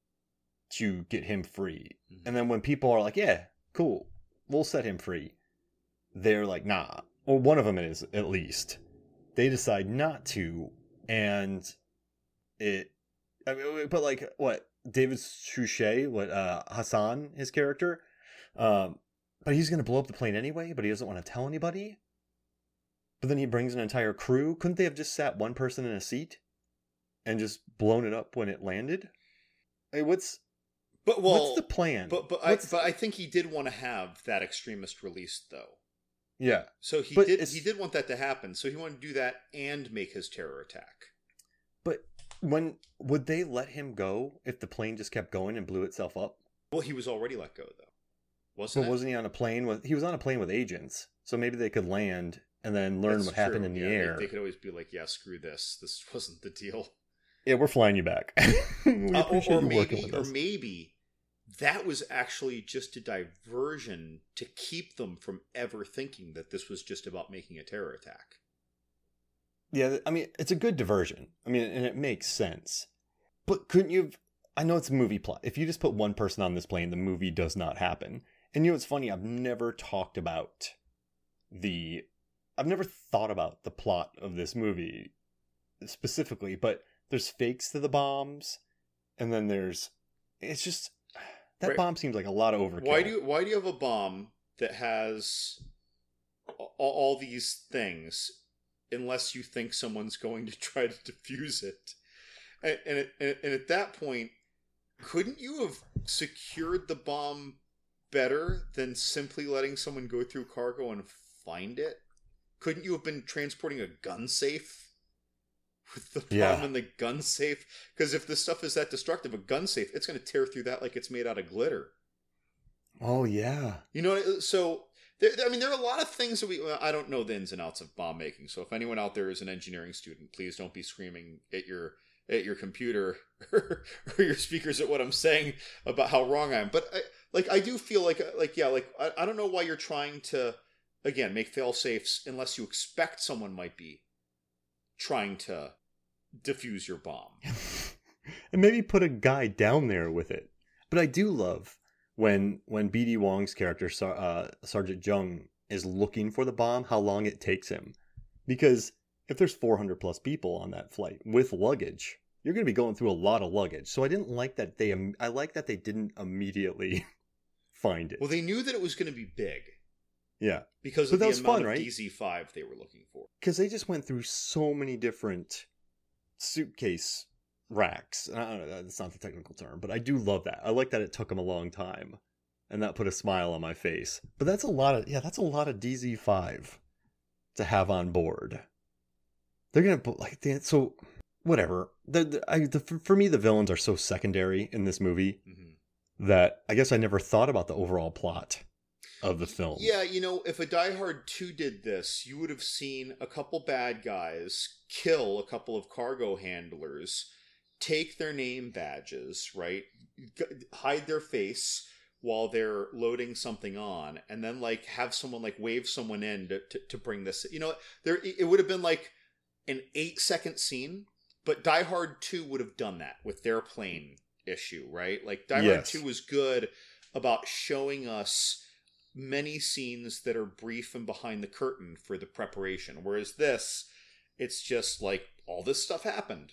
to get him free. Mm-hmm. And then when people are like, yeah, cool, we'll set him free, they're like, nah. Or one of them is, at least. They decide not to, and it, I mean, but like, what, David Suchet, what, uh, Hassan, his character, um, but he's going to blow up the plane anyway, but he doesn't want to tell anybody. But then he brings an entire crew. Couldn't they have just sat one person in a seat and just blown it up when it landed? Hey, what's, But well, what's the plan? But but I, but I think he did want to have that extremist released though. Yeah. So he did he did want that to happen. So he wanted to do that and make his terror attack. But when would they let him go if the plane just kept going and blew itself up? Well, he was already let go though. Wasn't But it? wasn't he on a plane with he was on a plane with agents. So maybe they could land and then learn That's what true. happened in the yeah, air. They, they could always be like, yeah, screw this. This wasn't the deal. Yeah, we're flying you back. we uh, appreciate or, or you maybe, working with or us. maybe that was actually just a diversion to keep them from ever thinking that this was just about making a terror attack. Yeah, I mean, it's a good diversion. I mean, and it makes sense. But couldn't you have... I know it's a movie plot. If you just put one person on this plane, the movie does not happen. And you know what's funny? I've never talked about the... I've never thought about the plot of this movie specifically, but there's fakes to the bombs, and then there's... It's just... That right. bomb seems like a lot of overkill. Why do you, why do you have a bomb that has all, all these things unless you think someone's going to try to defuse it? And, and, it, and at that point, couldn't you have secured the bomb better than simply letting someone go through cargo and find it? Couldn't you have been transporting a gun safe with the bomb Yeah. in the gun safe. Because if this stuff is that destructive, a gun safe, it's going to tear through that like it's made out of glitter. Oh, yeah. You know, so there, I mean, there are a lot of things that we. Well, I don't know the ins and outs of bomb making. So if anyone out there is an engineering student, please don't be screaming at your at your computer or your speakers at what I'm saying about how wrong I am. But I, like, I do feel like, like, yeah, like I, I don't know why you're trying to, again, make fail safes unless you expect someone might be trying to defuse your bomb. And maybe put a guy down there with it. But I do love when when B D Wong's character, uh, Sergeant Jung, is looking for the bomb, how long it takes him. Because if there's four hundred plus people on that flight with luggage, you're going to be going through a lot of luggage. So I didn't like that they, I like that they didn't immediately find it. Well, they knew that it was going to be big. Yeah. Because But of that the was amount fun, of right? D Z five they were looking for. Because they just went through so many different suitcase racks. I don't know, that's not the technical term, but I do love that. I like that it took them a long time. And that put a smile on my face. But that's a lot of, yeah, that's a lot of D Z five to have on board. They're going to put, like, they, so, whatever. The, the, I, the, for me, the villains are so secondary in this movie Mm-hmm. that I guess I never thought about the overall plot of the film. Yeah, you know, if a Die Hard two did this, you would have seen a couple bad guys kill a couple of cargo handlers, take their name badges, right? G- hide their face while they're loading something on, and then, like, have someone, like, wave someone in to, to, to bring this. You know, there it would have been, like, an eight-second scene, but Die Hard two would have done that with their plane issue, right? Like, Die Hard Yes. two was good about showing us many scenes that are brief and behind the curtain for the preparation. Whereas this, it's just like, all this stuff happened.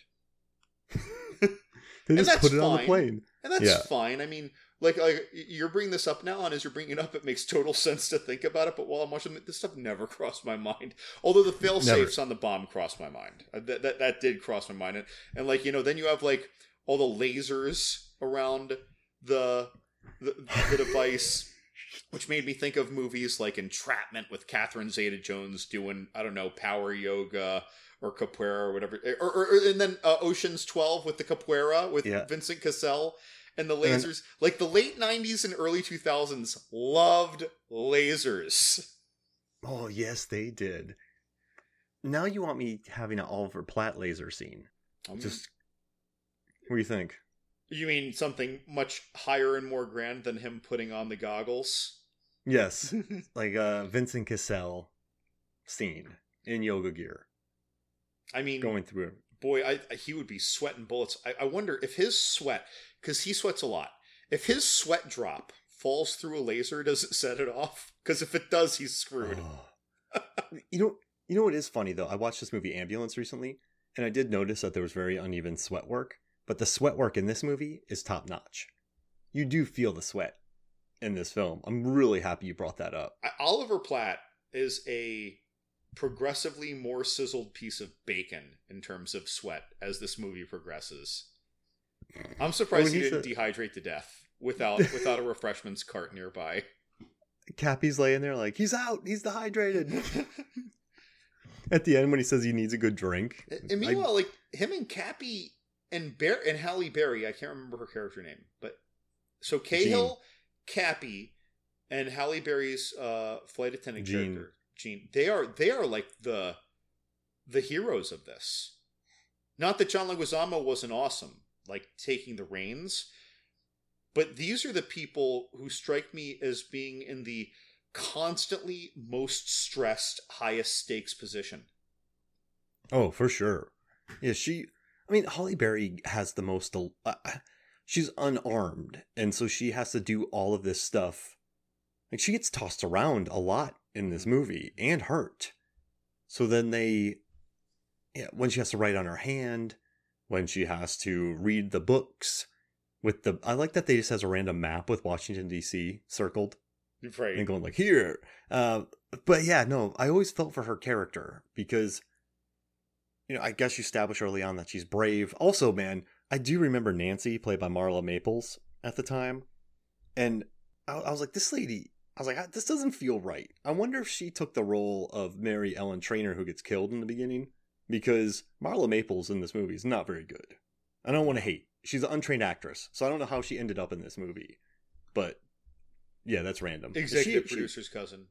They just that's put it on the fine. plane. And that's Yeah. fine. I mean, like, like, you're bringing this up now, and as you're bringing it up, it makes total sense to think about it, but while I'm watching it, this stuff never crossed my mind. Although the fail-safes on the bomb crossed my mind. Uh, That, that, that did cross my mind. And, and, like, you know, then you have, like, all the lasers around the the, the device, which made me think of movies like Entrapment with Catherine Zeta-Jones doing, I don't know, power yoga or capoeira or whatever. Or, or, or and then uh, Ocean's twelve with the capoeira with Yeah. Vincent Cassel and the then- lasers. Like, the late nineties and early two thousands loved lasers. Oh, yes, they did. Now you want me having an Oliver Platt laser scene. Just, what do you think? You mean something much higher and more grand than him putting on the goggles? Yes, like a Vincent Cassel scene in yoga gear I mean, going through. boy, I, I- he would be sweating bullets. I, I wonder if his sweat, because he sweats a lot, if his sweat drop falls through a laser, does it set it off? Because if it does, he's screwed. Oh. you know, you know what is funny though? I watched this movie Ambulance recently, and I did notice that there was very uneven sweat work. But the sweat work in this movie is top notch. You do feel the sweat in this film. I'm really happy you brought that up. I- Oliver Platt is a progressively more sizzled piece of bacon in terms of sweat as this movie progresses. I'm surprised When he he's didn't a- dehydrate to death without without a refreshments cart nearby. Cappy's laying there like, he's out, he's dehydrated. At the end when he says he needs a good drink. And meanwhile, like, him and Cappy and Bear and Halle Berry, I can't remember her character name, but so Cahill, Cappy, and Halle Berry's uh, flight attendant Jean. character, Jean, they are they are like the the heroes of this. Not that John Leguizamo wasn't awesome, like taking the reins, but these are the people who strike me as being in the constantly most stressed, highest stakes position. Oh, for sure. Yeah, she, I mean, Halle Berry has the most, uh, she's unarmed. And so she has to do all of this stuff. Like, she gets tossed around a lot in this movie and hurt. So then they, yeah, when she has to write on her hand, when she has to read the books with the, I like that they just has a random map with Washington, D C circled. Right. And going like, here. Uh, but yeah, no, I always felt for her character because, you know, I guess you establish early on that she's brave. Also, man, I do remember Nancy, played by Marla Maples at the time. And I, I was like, this lady, I was like, this doesn't feel right. I wonder if she took the role of Mary Ellen Trainor who gets killed in the beginning because Marla Maples in this movie is not very good. I don't want to hate. She's an untrained actress, so I don't know how she ended up in this movie. But yeah, that's random. Executive she, producer's she, cousin.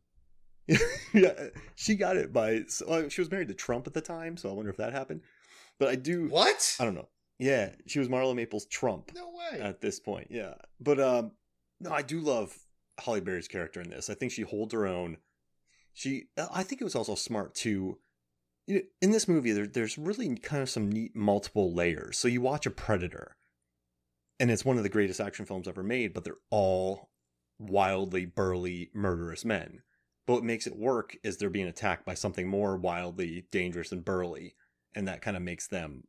Yeah, she got it by. Well, she was married to Trump at the time, so I wonder if that happened. But I do. What? I don't know. Yeah, she was Marla Maples' Trump. No way. At this point, yeah. But um, no, I do love Halle Berry's character in this. I think she holds her own. She, I think it was also smart too. You know, in this movie, there, there's really kind of some neat multiple layers. So you watch a Predator, and it's one of the greatest action films ever made, but they're all wildly burly, murderous men. But what makes it work is they're being attacked by something more wildly dangerous and burly, and that kind of makes them.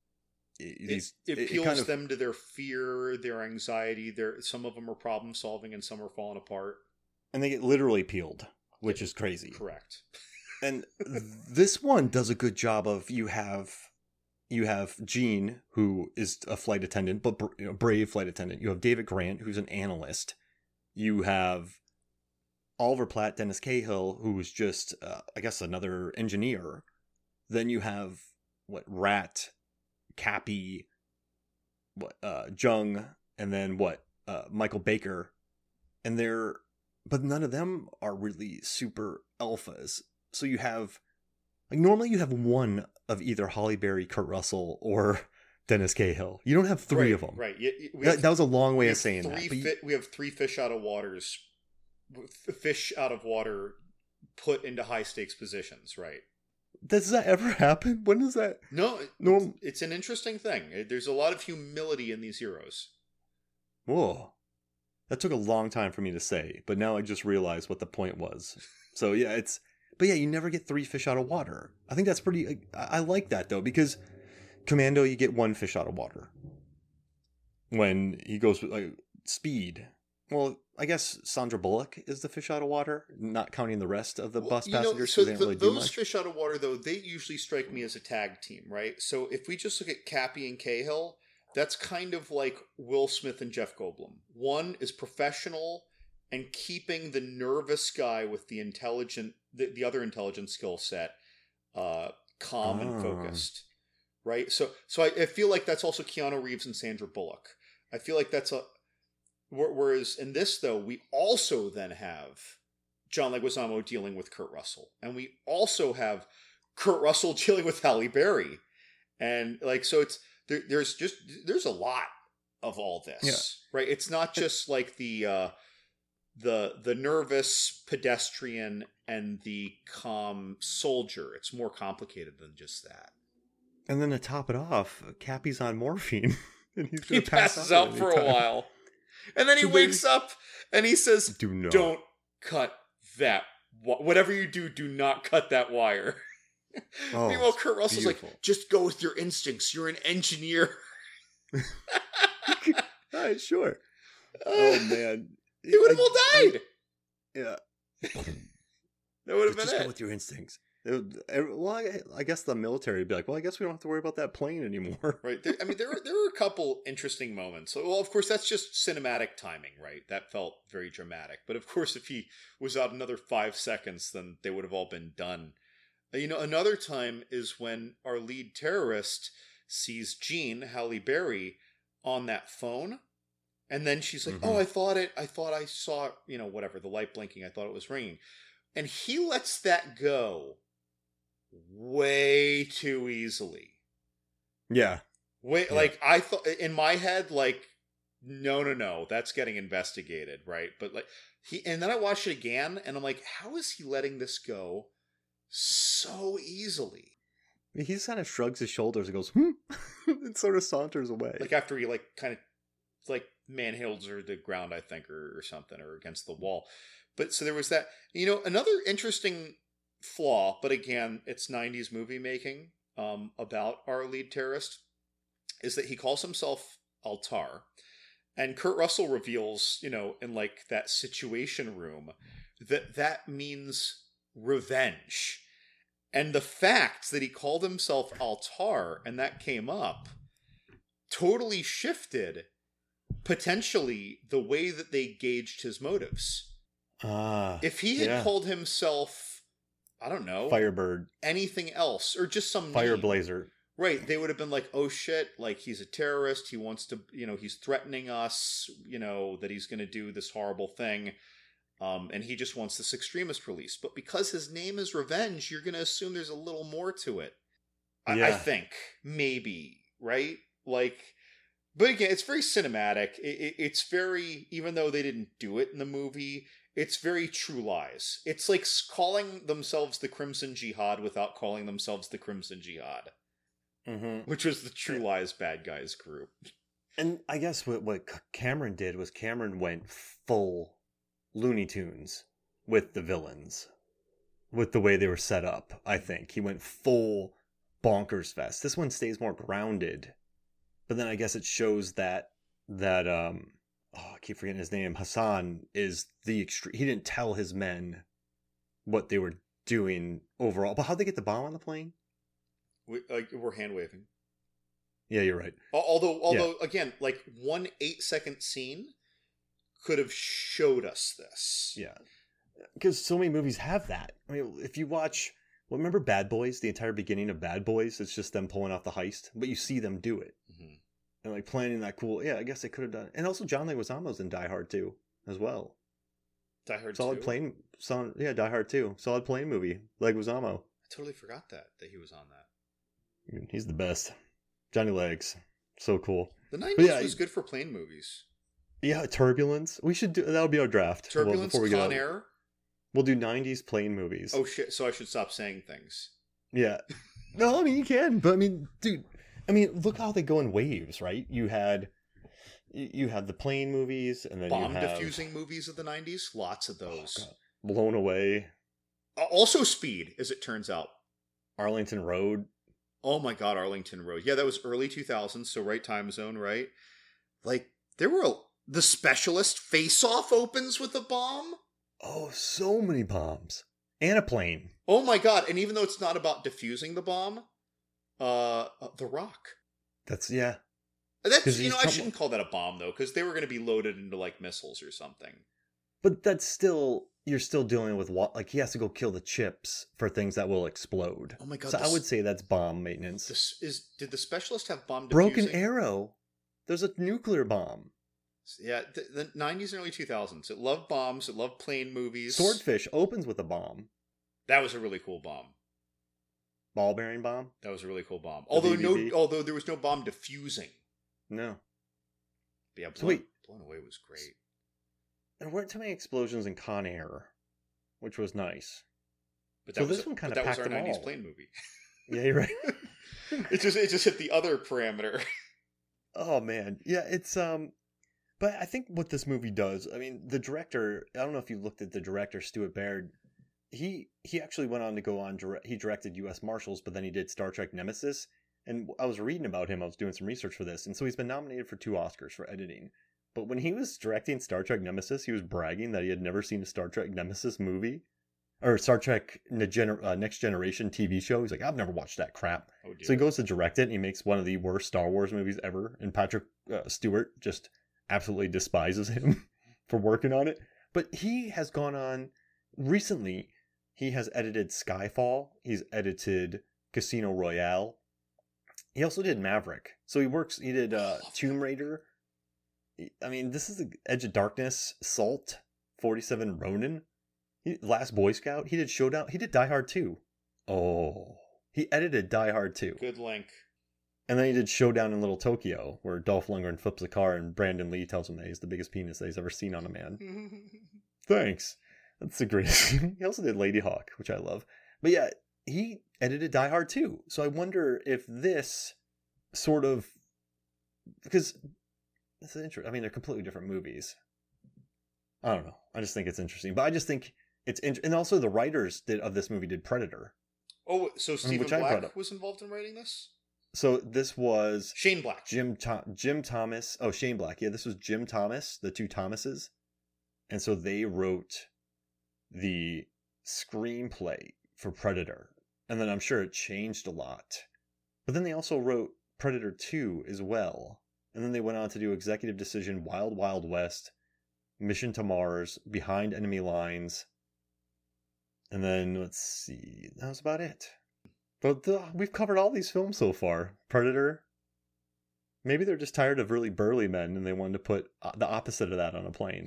These, it, it it appeals kind of, them to their fear, their anxiety. Their some of them are problem solving, and some are falling apart. And they get literally peeled, which is crazy. Correct. And this one does a good job of you have you have Gene, who is a flight attendant, but you know, brave flight attendant. You have David Grant, who's an analyst. You have Oliver Platt, Dennis Cahill, who is just, uh, I guess, another engineer. Then you have what Rat, Cappy, what uh, Jung, and then what uh, Michael Baker, and they're but none of them are really super alphas. So you have, like, normally you have one of either Halle Berry, Kurt Russell, or Dennis Cahill. You don't have three right, of them. Right. We that, have, that was a long way of saying that. Fi- you, we have three fish out of waters, fish out of water put into high stakes positions, right? Does that ever happen? When does that? No, no. It's an interesting thing. There's a lot of humility in these heroes. Whoa. That took a long time for me to say, but now I just realized what the point was. So yeah, it's... But yeah, you never get three fish out of water. I think that's pretty... I, I like that, though, because Commando, you get one fish out of water. When he goes with, like, Speed. Well, I guess Sandra Bullock is the fish out of water, not counting the rest of the well, bus passengers. You know, so they didn't the, really those do much. fish out of water, though, they usually strike me as a tag team, right? So if we just look at Cappy and Cahill, that's kind of like Will Smith and Jeff Goldblum. One is professional and keeping the nervous guy with the intelligent, the, the other intelligent skill set, uh, calm oh. and focused, right? So, so I, I feel like that's also Keanu Reeves and Sandra Bullock. I feel like that's a. Whereas in this, though, we also then have John Leguizamo dealing with Kurt Russell, and we also have Kurt Russell dealing with Halle Berry, and like so, it's there, there's just there's a lot of all this, yeah. right? It's not just like the. Uh, the the nervous pedestrian and the calm soldier. It's more complicated than just that. And then to top it off, Cappy's on morphine. And he's he pass passes out for a while. And then he so wakes they... up and he says, do not. Don't cut that. Whatever you do, do not cut that wire. Oh, meanwhile, Kurt Russell's beautiful. Like, just go with your instincts. You're an engineer. All right, sure. Oh, man. He would have all died. I, yeah. That would have been just it. Go with your instincts. Would, well, I, I guess the military would be like, well, I guess we don't have to worry about that plane anymore. Right. There, I mean, there were, there were a couple interesting moments. Well, of course, that's just cinematic timing, right? That felt very dramatic. But of course, if he was out another five seconds, then they would have all been done. You know, another time is when our lead terrorist sees Jean, Halle Berry, on that phone. And then she's like, mm-hmm. oh, I thought it, I thought I saw, you know, whatever, the light blinking. I thought it was ringing. And he lets that go way too easily. Yeah. Way, yeah. Like, I thought, in my head, like, no, no, no, that's getting investigated, right? But, like, he, and then I watched it again, and I'm like, how is he letting this go so easily? He just kind of shrugs his shoulders and goes, hmm, and sort of saunters away. Like, after he, like, kind of, like, manhandles her to the ground, I think, or, or something, or against the wall. But so there was that. You know, another interesting flaw, but again, it's nineties movie making um, about our lead terrorist, is that he calls himself Altar. And Kurt Russell reveals, you know, in like that situation room, that that means revenge. And the fact that he called himself Altar and that came up totally shifted potentially the way that they gauged his motives. Uh, if he had yeah. called himself, I don't know, Firebird, anything else, or just some Fire name. Blazer. Right, they would have been like, oh shit, like he's a terrorist, he wants to, you know, he's threatening us, you know, that he's going to do this horrible thing, um, and he just wants this extremist release. But because his name is Revenge, you're going to assume there's a little more to it. I, Yeah. I think, maybe, right? Like, but again, it's very cinematic. It, it, it's very, even though they didn't do it in the movie, it's very True Lies. It's like calling themselves the Crimson Jihad without calling themselves the Crimson Jihad. Mm-hmm. Which was the True Lies bad guys group. And I guess what, what Cameron did was Cameron went full Looney Tunes with the villains. With the way they were set up, I think. He went full bonkers fest. This one stays more grounded. But then I guess it shows that, that um, oh, I keep forgetting his name, Hassan is the extreme. He didn't tell his men what they were doing overall. But how'd they get the bomb on the plane? We, like, we're hand waving. Yeah, you're right. Although, although yeah. again, like one eight second scene could have showed us this. Yeah, because so many movies have that. I mean, if you watch, well, remember Bad Boys? The entire beginning of Bad Boys, it's just them pulling off the heist, but you see them do it Mm-hmm. and like planning that cool. Yeah, I guess they could have done it. And also, John Leguizamo's in Die Hard too, as well. Die Hard solid two? plane. Solid, yeah, Die Hard two, solid plane movie. Leguizamo. I totally forgot that that he was on that. He's the best. Johnny Legs. So cool. The nineties yeah, was good for plane movies. Yeah, Turbulence. We should do that'll be our draft. Turbulence, well, we Con get Air. We'll do nineties plane movies. Oh shit, so I should stop saying things. Yeah. No, I mean you can, but I mean, dude, I mean, look how they go in waves, right? You had you had the plane movies and then Bomb you have defusing movies of the nineties, lots of those. Oh, Blown Away. Also Speed, as it turns out. Arlington Road. Oh my god, Arlington Road. Yeah, that was early two thousands, so right time zone, right? Like, there were a, the Specialist Face Off opens with a bomb. Oh, so many bombs. And a plane. Oh my god, and even though it's not about defusing the bomb, uh, uh The Rock. That's, yeah. That's, you he's know, I trouble- shouldn't call that a bomb, though, because they were going to be loaded into, like, missiles or something. But that's still, you're still dealing with what, like he has to go kill the chips for things that will explode. Oh my god. So this, I would say that's bomb maintenance. This is, did the Specialist have bomb defusing? Broken Arrow. There's a nuclear bomb. Yeah, the, the nineties and early two thousands. It loved bombs. It loved plane movies. Swordfish opens with a bomb. That was a really cool bomb. Ball bearing bomb? That was a really cool bomb. Although no, D V D? although there was no bomb diffusing. No. But yeah, So blown, wait. blown away was great. There weren't too many explosions in Con Air, which was nice. But So that was, this one kinda but that was packed our them nineties all. plane movie. Yeah, you're right. it just it just hit the other parameter. Oh man, yeah, it's um, but I think what this movie does, I mean, the director. I don't know if you looked at the director, Stuart Baird. He he actually went on to go on. Direct, he directed U S Marshals, but then he did Star Trek Nemesis. And I was reading about him. I was doing some research for this, and so he's been nominated for two Oscars for editing. But when he was directing Star Trek Nemesis, he was bragging that he had never seen a Star Trek Nemesis movie. Or Star Trek uh, Next Generation T V show. He's like, I've never watched that crap. Oh, dear. So he goes to direct it, and he makes one of the worst Star Wars movies ever. And Patrick uh, Stewart just absolutely despises him for working on it. But he has gone on, recently, he has edited Skyfall. He's edited Casino Royale. He also did Maverick. So he works, he did uh, Tomb Raider. I mean, this is the Edge of Darkness, Salt, forty-seven Ronin. He, Last Boy Scout. He did Showdown. He did Die Hard two. Oh. He edited Die Hard two. Good link. And then he did Showdown in Little Tokyo, where Dolph Lundgren flips a car and Brandon Lee tells him that he's the biggest penis that he's ever seen on a man. Thanks. That's the greatest. He also did Lady Hawk, which I love. But yeah, he edited Die Hard two. So I wonder if this sort of... Because it's interesting. I mean, they're completely different movies. I don't know. I just think it's interesting. But I just think it's... In- and also the writers did of this movie did Predator. Oh, so Stephen which I brought Black up. was involved in writing this? So this was... Shane Black. Jim Tho- Jim Thomas. Oh, Shane Black. Yeah, this was Jim Thomas, the two Thomases. And so they wrote the screenplay for Predator. And then I'm sure it changed a lot. But then they also wrote Predator two as well. And then they went on to do Executive Decision, Wild Wild West, Mission to Mars, Behind Enemy Lines. And then, let's see, that was about it. But the, we've covered all these films so far. Predator. Maybe they're just tired of really burly men and they wanted to put the opposite of that on a plane.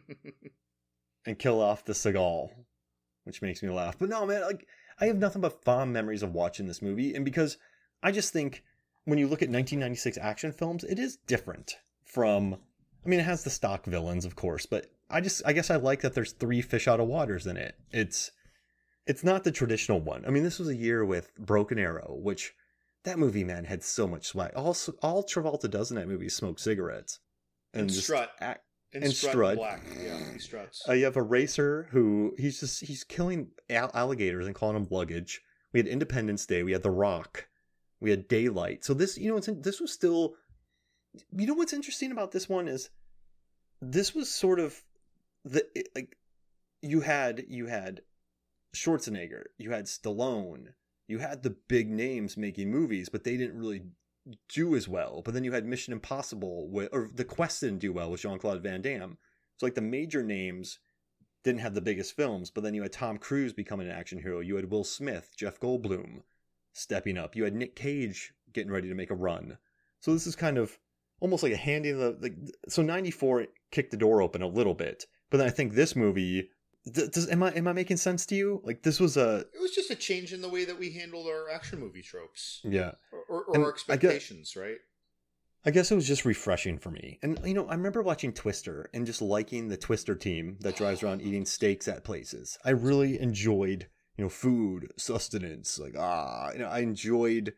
And kill off the Seagal. Which makes me laugh. But no, man, like, I have nothing but fond memories of watching this movie. And because I just think when you look at nineteen ninety-six action films, it is different from... I mean, it has the stock villains, of course, but I just, I guess I like that there's three fish out of waters in it. It's, it's not the traditional one. I mean, this was a year with Broken Arrow, which that movie, man, had so much swag. All, all Travolta does in that movie is smoke cigarettes. And, and strut. Act, and, and strut. strut. Black. Yeah, he struts. Uh, you have a racer who, he's just, he's killing all- alligators and calling them luggage. We had Independence Day. We had The Rock. We had Daylight. So this, you know, it's, this was still... You know what's interesting about this one is this was sort of the like you had you had Schwarzenegger, you had Stallone, you had the big names making movies, but they didn't really do as well. But then you had Mission Impossible, with, or The Quest didn't do well with Jean-Claude Van Damme. So like the major names didn't have the biggest films, but then you had Tom Cruise becoming an action hero. You had Will Smith, Jeff Goldblum stepping up. You had Nick Cage getting ready to make a run. So this is kind of almost like a handing the, the so ninety-four kicked the door open a little bit, but then I think this movie does am I am I making sense to you? Like this was a it was just a change in the way that we handled our action movie tropes, yeah, or, or, or our expectations, I guess, right? I guess it was just refreshing for me, and you know I remember watching Twister and just liking the Twister team that drives around eating steaks at places. I really enjoyed you know food sustenance, like ah, you know I enjoyed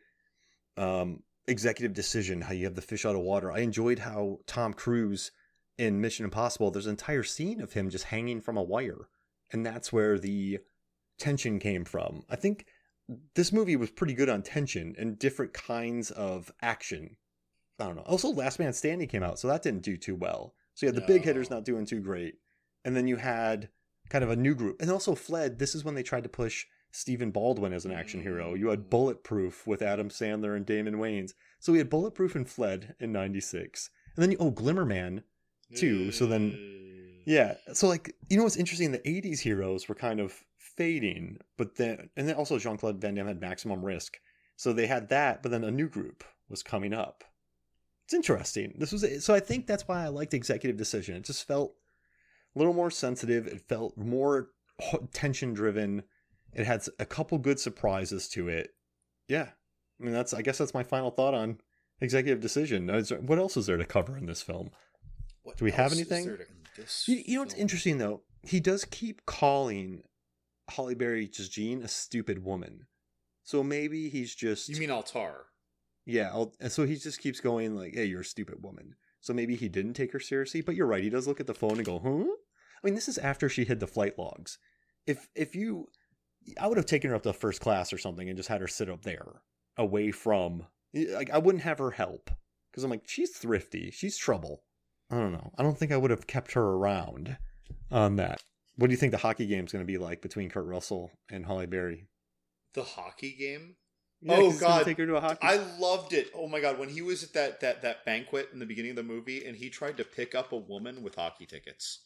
um. Executive Decision, how you have the fish out of water. I enjoyed how Tom Cruise in Mission Impossible, there's an entire scene of him just hanging from a wire. And that's where the tension came from. I think this movie was pretty good on tension and different kinds of action. I don't know. Also, Last Man Standing came out, so that didn't do too well. So you had the no. big hitters not doing too great. And then you had kind of a new group. And also Fled, this is when they tried to push Stephen Baldwin as an action hero. You had Bulletproof with Adam Sandler and Damon Wayans. So we had Bulletproof and Fled in ninety-six. And then, you, oh, Glimmerman, too. So then, yeah. So, like, you know what's interesting? The eighties heroes were kind of fading. But then, and then also Jean-Claude Van Damme had Maximum Risk. So they had that, but then a new group was coming up. It's interesting. This was, so I think that's why I liked Executive Decision. It just felt a little more sensitive. It felt more tension-driven. It had a couple good surprises to it. Yeah. I mean, that's, I guess that's my final thought on Executive Decision. There, what else is there to cover in this film? What Do we have anything? You, you know what's interesting, though? He does keep calling Halle Berry just Jean a stupid woman. So maybe he's just... You mean Altar? Yeah. I'll, and so he just keeps going like, hey, you're a stupid woman. So maybe he didn't take her seriously. But you're right. He does look at the phone and go, huh? I mean, this is after she hid the flight logs. If If you... I would have taken her up to first class or something and just had her sit up there away from, like, I wouldn't have her help because I'm like, she's thrifty. She's trouble. I don't know. I don't think I would have kept her around on that. What do you think the hockey game is going to be like between Kurt Russell and Halle Berry? The hockey game? Yeah, oh God. Take her to a hockey. I loved it. Oh my God. When he was at that, that, that banquet in the beginning of the movie and he tried to pick up a woman with hockey tickets.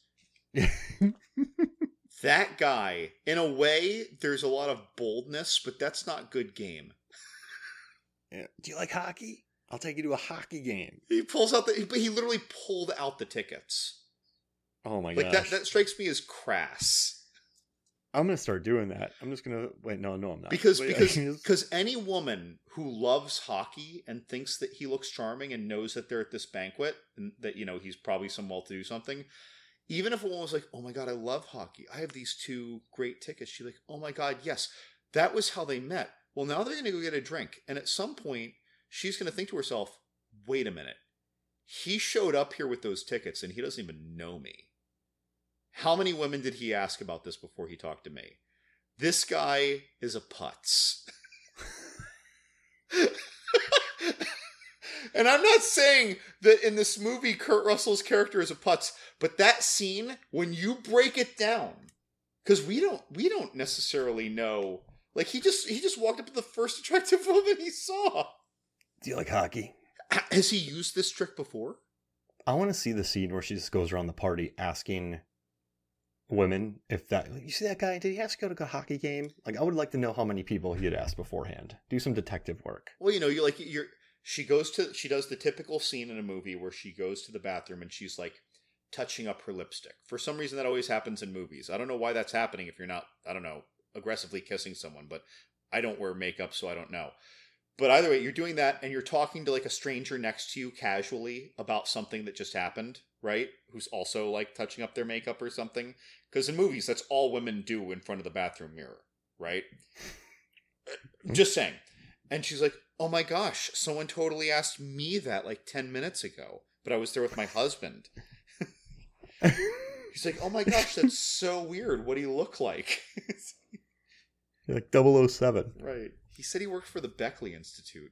That guy, in a way, there's a lot of boldness, but that's not good game. Yeah. Do you like hockey? I'll take you to a hockey game. He pulls out the, but he literally pulled out the tickets. Oh my like gosh. That, that strikes me as crass. I'm going to start doing that. I'm just going to, wait, no, no, I'm not. Because, wait, because, because any woman who loves hockey and thinks that he looks charming and knows that they're at this banquet and that, you know, he's probably some well-to-do something, even if a woman was like, oh my God, I love hockey. I have these two great tickets. She's like, oh my God, yes. That was how they met. Well, now they're going to go get a drink. And at some point, she's going to think to herself, wait a minute. He showed up here with those tickets and he doesn't even know me. How many women did he ask about this before he talked to me? This guy is a putz. And I'm not saying that in this movie, Kurt Russell's character is a putz, but that scene, when you break it down, because we don't, we don't necessarily know, like he just, he just walked up to the first attractive woman he saw. Do you like hockey? Has he used this trick before? I want to see the scene where she just goes around the party asking women if that you see that guy, did he ask to go to a hockey game? Like I would like to know how many people he had asked beforehand. Do some detective work. Well, you know, you like you're she goes to she does the typical scene in a movie where she goes to the bathroom and she's like touching up her lipstick. For some reason that always happens in movies. I don't know why that's happening if you're not, I don't know, aggressively kissing someone, but I don't wear makeup, so I don't know. But either way, you're doing that and you're talking to like a stranger next to you casually about something that just happened, right? Who's also like touching up their makeup or something. Because in movies, that's all women do in front of the bathroom mirror, right? Just saying. And she's like, oh my gosh, someone totally asked me that like ten minutes ago, but I was there with my husband. He's like, oh my gosh, that's so weird. What do you look like? You're like double oh seven. Right. He said he worked for the Beckley Institute.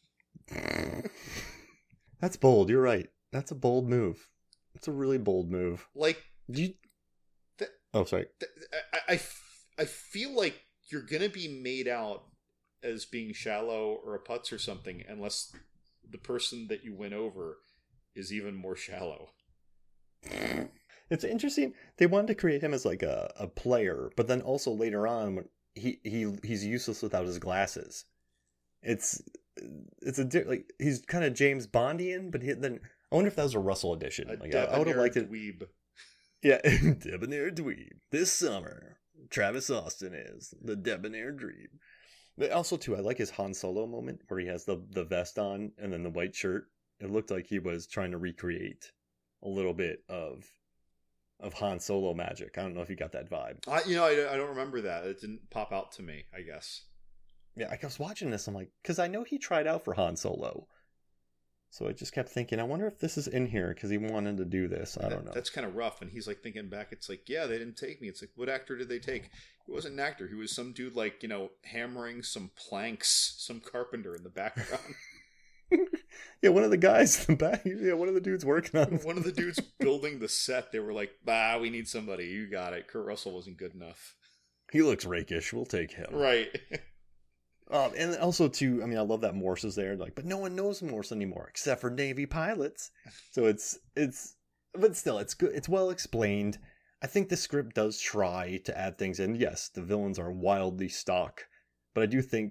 That's bold. You're right. That's a bold move. It's a really bold move. Like, Do you... th- oh, sorry. th- I, I, I feel like you're going to be made out as being shallow or a putz or something unless the person that you win over is even more shallow. It's interesting. They wanted to create him as like a, a player, but then also later on, when he he he's useless without his glasses. It's it's a di- like he's kind of James Bondian, but he, then I wonder if that was a Russell edition. A Like I, I would have liked it. dweeb. Yeah, debonair dweeb. This summer, Travis Austin is the debonair dweeb. But also too, I like his Han Solo moment where he has the the vest on and then the white shirt. It looked like he was trying to recreate a little bit of of Han Solo magic. I don't know if you got that vibe. I, you know, I, I don't remember that. It didn't pop out to me, I guess. Yeah, I was watching this. I'm like, because I know he tried out for Han Solo. So I just kept thinking, I wonder if this is in here because he wanted to do this. I don't know. That's kind of rough. And he's like thinking back, it's like, yeah, they didn't take me. It's like, what actor did they take? He wasn't an actor. He was some dude like, you know, hammering some planks, some carpenter in the background. Yeah, one of the guys in the back. Yeah, one of the dudes working on One of the dudes building the set, they were like, bah, we need somebody. You got it. Kurt Russell wasn't good enough. He looks rakish. We'll take him. Right. Um, and also, too, I mean, I love that Morse is there. Like, but no one knows Morse anymore except for Navy pilots. So it's, it's, but still, it's good. It's well explained. I think the script does try to add things in. Yes, the villains are wildly stock, but I do think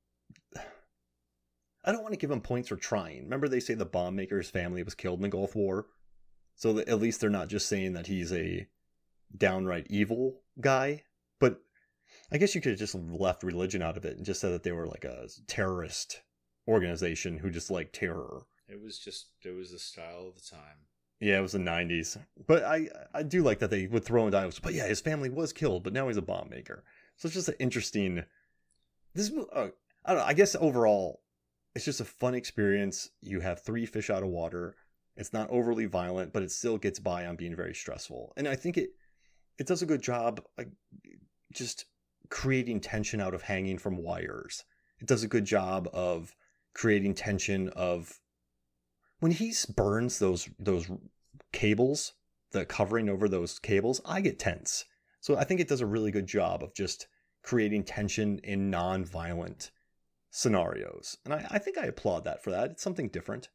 I don't want to give them points for trying. Remember they say the bomb maker's family was killed in the Gulf War? So that at least they're not just saying that he's a downright evil guy. But I guess you could have just left religion out of it and just said that they were like a terrorist organization who just liked terror. It was just, it was the style of the time. Yeah, it was the nineties. But I, I do like that they would throw in dialogues. But yeah, his family was killed, but now he's a bomb maker. So it's just an interesting... This, uh, I don't know, I guess overall... It's just a fun experience. You have three fish out of water. It's not overly violent, but it still gets by on being very stressful. And I think it it does a good job like, just creating tension out of hanging from wires. It does a good job of creating tension of when he burns those those cables, the covering over those cables, I get tense. So I think it does a really good job of just creating tension in non-violent scenarios. And I, I think I applaud that for that. It's something different.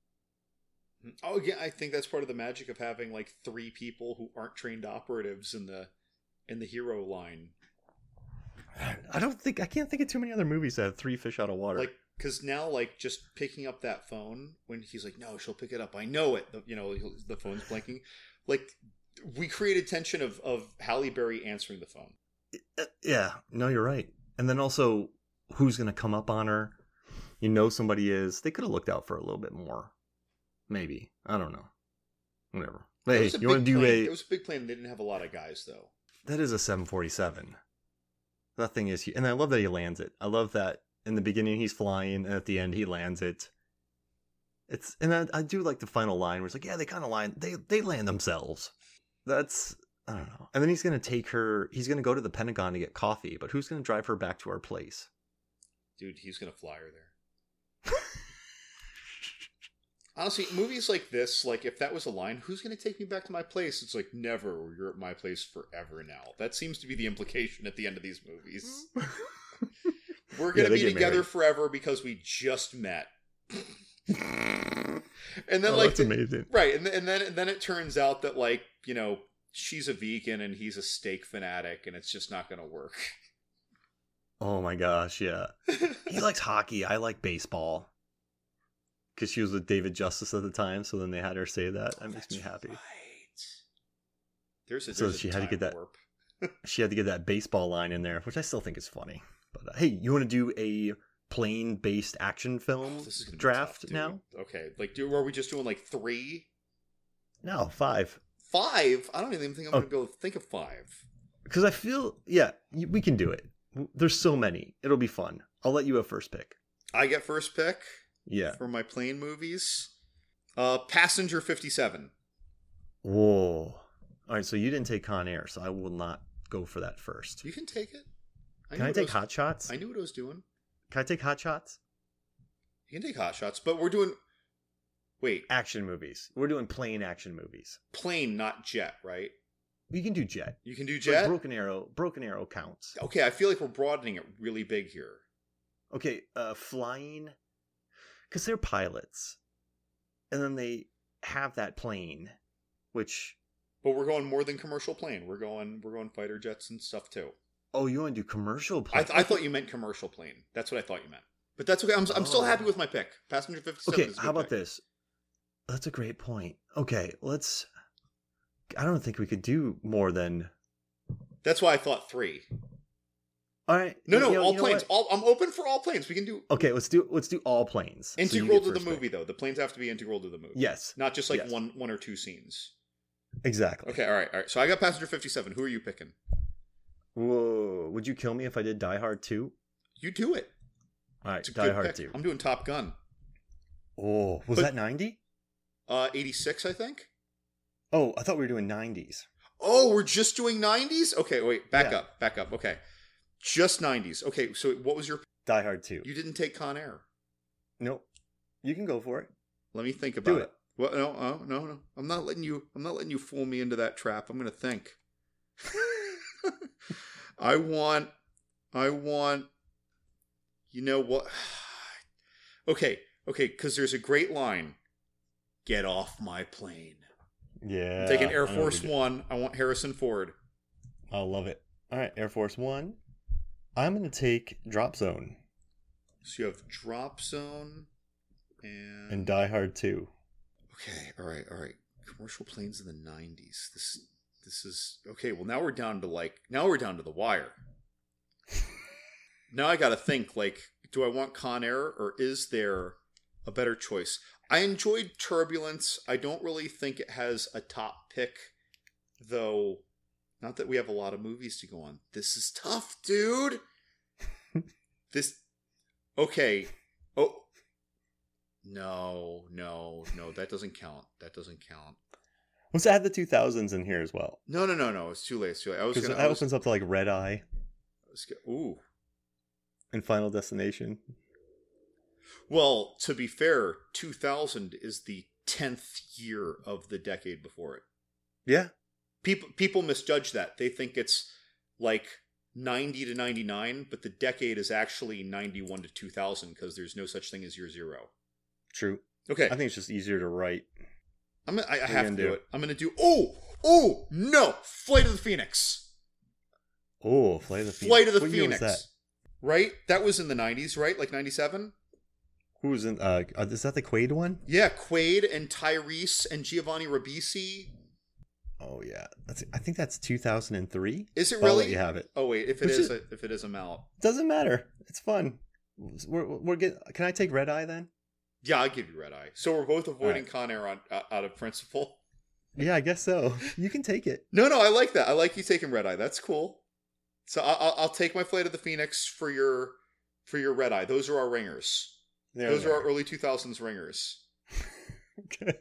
Oh yeah, I think that's part of the magic of having like three people who aren't trained operatives in the in the hero line. I don't think I can't think of too many other movies that have three fish out of water. Like, because now, like, just picking up that phone when he's like, "No, she'll pick it up. I know it." The, you know, the phone's blinking. Like, we created tension of of Halle Berry answering the phone. Yeah, no, you're right. And then also, who's going to come up on her? You know, somebody is. They could have looked out for a little bit more. Maybe. I don't know. Whatever. Hey, you want to do plane. a... It was a big plane. They didn't have a lot of guys, though. That is a seven forty-seven. That thing is... And I love that he lands it. I love that in the beginning he's flying, and at the end he lands it. It's And I, I do like the final line where it's like, yeah, they kind of land... They, they land themselves. That's... I don't know. And then he's going to take her... He's going to go to the Pentagon to get coffee, but who's going to drive her back to our place? Dude, he's going to fly her there. Honestly, movies like this, like, if that was a line, who's going to take me back to my place? It's like, never, or you're at my place forever now. That seems to be the implication at the end of these movies. We're going to yeah, be together married. forever because we just met. And then, oh, like, that's amazing. Right, and, and then and then it turns out that, like, you know, she's a vegan and he's a steak fanatic, and it's just not going to work. Oh my gosh, yeah. He likes hockey. I like baseball. Because she was with David Justice at the time, so then they had her say that. That Oh, makes me that's happy. Right. There's a, So there's she a had to time get that- warp. She had to get that baseball line in there, which I still think is funny. But uh, hey, you want to do a plane-based action film Oh, this is gonna be draft tough, dude. now? Okay, like, do are we just doing like three, No, five. five? I don't even think I'm Oh. gonna be able to think of five. Because I feel, yeah, y- we can do it. There's so many. It'll be fun. I'll let you have first pick. I get first pick Yeah. for my plane movies. Uh, Passenger fifty-seven. Whoa. All right, so you didn't take Con Air, so I will not go for that first. You can take it. Can knew I what take was- Hot Shots? I knew what I was doing. Can I take Hot Shots? You can take Hot Shots, but we're doing. Wait, Action movies. We're doing plane action movies. plane, not jet, right? We can do Jet. You can do Like jet. Broken Arrow. Broken Arrow counts. Okay, I feel like we're broadening it really big here. Okay, uh, flying, because they're pilots, and then they have that plane, which But we're going more than commercial plane. We're going we're going fighter jets and stuff too. oh, you want to do commercial I, plane? th- I thought you meant commercial plane. That's what I thought you meant. But that's okay. I'm I'm still Oh. happy with my pick. Passenger fifty-seven. Okay, is a how good about pick. this? That's a great point. Okay, let's. I don't think we could do more than. That's why I thought three. All right. No, no, you know- all you know planes. what? All I'm open for all planes. We can do Okay, let's do let's do all planes. So you integral get to the first pick. movie though. The planes have to be integral to the movie. Yes, Not just like Yes. one one or two scenes. exactly. Okay, all right, all right. So I got Passenger fifty-seven. Who are you picking? Whoa, would you kill me if I did Die Hard two? You do it. All right, It's a Die good Hard pick. two. I'm doing Top Gun. Oh, was But- that ninety? Uh, eighty-six, I think. Oh, I thought we were doing nineties. Oh, we're just doing nineties? Okay, wait, back Yeah. up, back up. Okay. Just nineties. Okay, so what was your Die Hard two. You didn't take Con Air. Nope. You can go for it. Let me think Do about it. it. What no, oh, no, no. I'm not letting you I'm not letting you fool me into that trap. I'm going to think. I want I want you know what? Okay, okay, cuz there's a great line. Get off my plane. Yeah. I'm taking Air I know what Force you did. One. I want Harrison Ford. I love it. All right, Air Force One. I'm going to take Drop Zone So you have Drop Zone and and Die Hard two. Okay, all right, all right. Commercial planes in the nineties. This this is okay, well now we're down to like now we're down to the wire. Now I got to think like do I want Con Air or is there a better choice? I enjoyed Turbulence. I don't really think it has a top pick though. Not that we have a lot of movies to go on. This is tough, dude. This okay. Oh, no, no, no, that doesn't count. That doesn't count. Let's add the two thousands in here as well. No, no, no, no. It's too late. It's too late. I was Because gonna. that I was, opens up to like Red Eye I was go- ooh. and Final Destination. Well, to be fair, two thousand is the tenth year of the decade before it. Yeah. People people misjudge that. They think it's like ninety to ninety-nine, but the decade is actually ninety-one to two thousand because there's no such thing as year zero. True. Okay, I think it's just easier to write. I'm gonna, I, I you have to gonna do do? it. I'm going to do. Oh, oh no! Flight of the Phoenix. Oh, Flight of the Phoenix. Flight of the What year was Phoenix. that? Right? That was in the nineties, right? Like ninety-seven? Who was in? Uh, uh, is that the Quaid one? Yeah, Quaid and Tyrese and Giovanni Ribisi. Oh yeah, that's. I think that's two thousand three. Is it I'll really? let you have it. Oh wait, if it Which is, is- if it is, I'm out. Doesn't matter. It's fun. We're we're get. Can I take Red Eye then? Yeah, I'll give you red eye. So we're both avoiding Alright. Con Air on, uh, out of principle. Yeah, I guess so. You can take it. No, no, I like that. I like you taking red eye. That's cool. So I- I'll, I'll take my Flight of the Phoenix for your for your red eye. Those are our ringers. There Those they are our early two thousands ringers. Okay.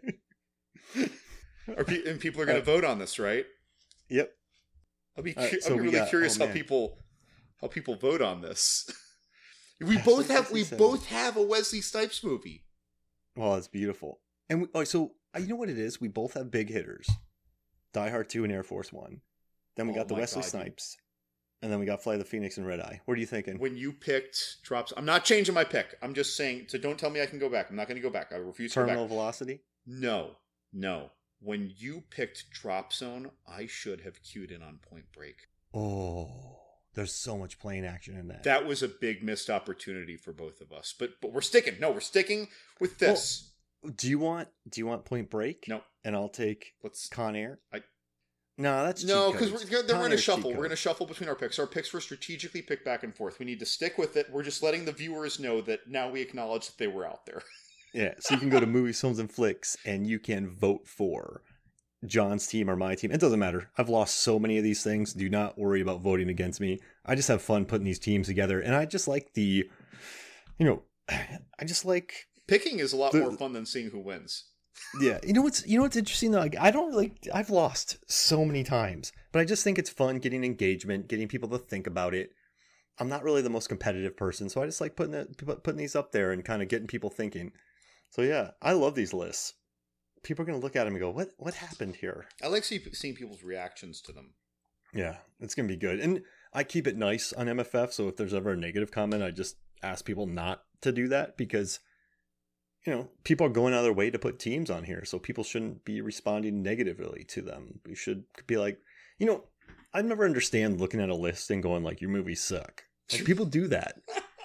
Are pe- and people are going to vote on this, right? Yep. I'll be, cu- Alright, so I'll be we really got- curious oh, how man. people how people vote on this. we Passenger both have we fifty-seven. both have a Wesley Snipes movie. Well, it's beautiful. And we, oh, so uh, you know what it is? We both have big hitters. Die Hard two and Air Force One. Then we Oh got the my Wesley God, you- Snipes. And then we got Flight of the Phoenix and Red Eye. What are you thinking? When you picked drops, I'm not changing my pick. I'm just saying. So don't tell me I can go back. I'm not going to go back. I refuse to go Terminal back. Velocity? No, no. when you picked Drop Zone, I should have queued in on Point Break. Oh, there's so much plane action in that. That was a big missed opportunity for both of us. But but we're sticking. No, we're sticking with this. Well, do you want do you want Point Break? No. And I'll take Let's Con Air. I No, that's No, because because we're, then we're going to shuffle. We're going to shuffle between our picks. Our picks were strategically picked back and forth. We need to stick with it. We're just letting the viewers know that now we acknowledge that they were out there. Yeah, so you can go to Movies, Films, and Flicks, and you can vote for John's team or my team. It doesn't matter. I've lost so many of these things. Do not worry about voting against me. I just have fun putting these teams together, and I just like the, you know, I just like Picking is a lot the, more fun than seeing who wins. Yeah, you know what's you know what's interesting though. Like, I don't like I've lost so many times, but I just think it's fun getting engagement, getting people to think about it. I'm not really the most competitive person, so I just like putting it, putting these up there and kind of getting people thinking. So yeah, I love these lists. People are gonna look at them and go, "What what happened here?" I like see, seeing people's reactions to them. Yeah, it's gonna be good, and I keep it nice on M F F. So if there's ever a negative comment, I just ask people not to do that because, you know, people are going out of their way to put teams on here, so people shouldn't be responding negatively to them. We should be like, you know, I never understand looking at a list and going like, your movies suck. Like, people do that.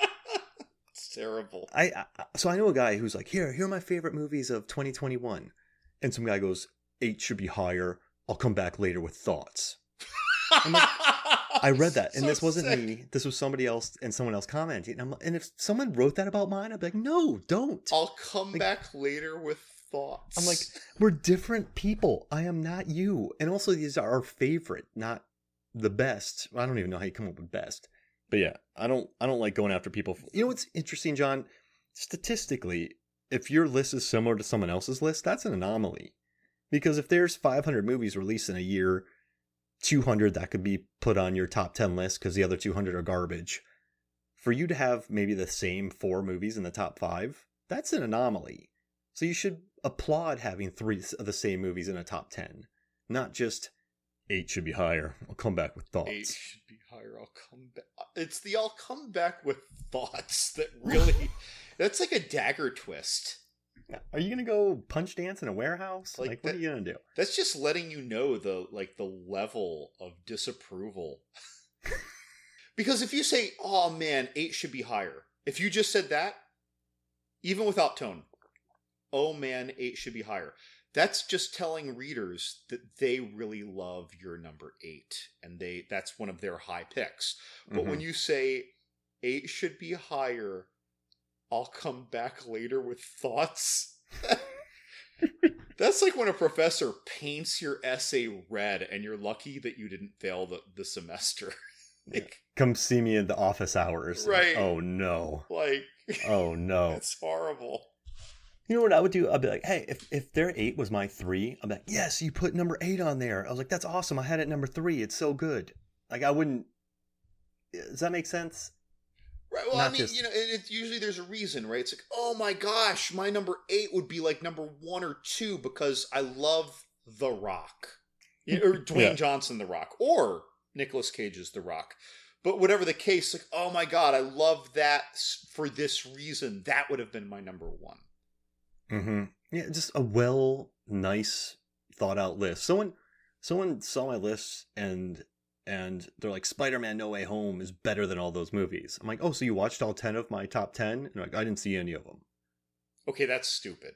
It's terrible. I, I so I know a guy who's like, here, here are my favorite movies of twenty twenty-one, and some guy goes, eight should be higher. I'll come back later with thoughts. Like, I read that, and so this wasn't sick. me. This was somebody else, and someone else commented. And, I'm, and if someone wrote that about mine, I'd be like, no, don't. I'll come like, back later with thoughts. I'm like, we're different people. I am not you. And also, these are our favorite, not the best. I don't even know how you come up with best. But yeah, I don't. I don't like going after people. You know what's interesting, John? Statistically, if your list is similar to someone else's list, that's an anomaly. Because if there's five hundred movies released in a year, two hundred that could be put on your top ten list because the other two hundred are garbage. For you to have maybe the same four movies in the top five, that's an anomaly. So you should applaud having three of the same movies in a top ten, not just eight should be higher. I'll come back with thoughts. Eight should be higher. I'll come back. It's the I'll come back with thoughts that really, that's like a dagger twist. Are you going to go punch dance in a warehouse? Like, like what that, are you going to do? That's just letting you know the like the level of disapproval. Because if you say, oh man, eight should be higher. If you just said that, even without tone, oh man, eight should be higher. That's just telling readers that they really love your number eight. And they that's one of their high picks. But mm-hmm. when you say eight should be higher, I'll come back later with thoughts. That's like when a professor paints your essay red and you're lucky that you didn't fail the, the semester. Like, come see me in the office hours. Right. Oh, no. Like, oh, no. It's horrible. You know what I would do? I'd be like, hey, if, if their eight was my three, I'd be like, yes, you put number eight on there. I was like, that's awesome. I had it number three. It's so good. Like, I wouldn't. Does that make sense? Right. Well, Not I mean, just... you know, it, usually there's a reason, right? It's like, oh my gosh, my number eight would be like number one or two because I love The Rock. You know, or Dwayne yeah. Johnson, The Rock. Or Nicolas Cage's The Rock. But whatever the case, like, oh my God, I love that for this reason. That would have been my number one. Mm-hmm. Yeah, just a well, nice, thought out list. Someone, someone saw my list and and they're like, Spider-Man: No Way Home is better than all those movies. I'm like, oh, so you watched all ten of my top ten? And they're like, I didn't see any of them. Okay, that's stupid.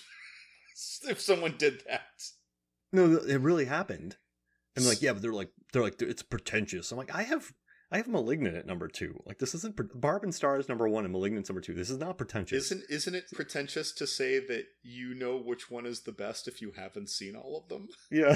If someone did that, no, it really happened. And they're like, yeah, but they're like, they're like, it's pretentious. I'm like, I have. I have Malignant at number two. Like, this isn't... Barb and Star is number one and Malignant's number two. This is not pretentious. Isn't isn't it pretentious to say that you know which one is the best if you haven't seen all of them? Yeah.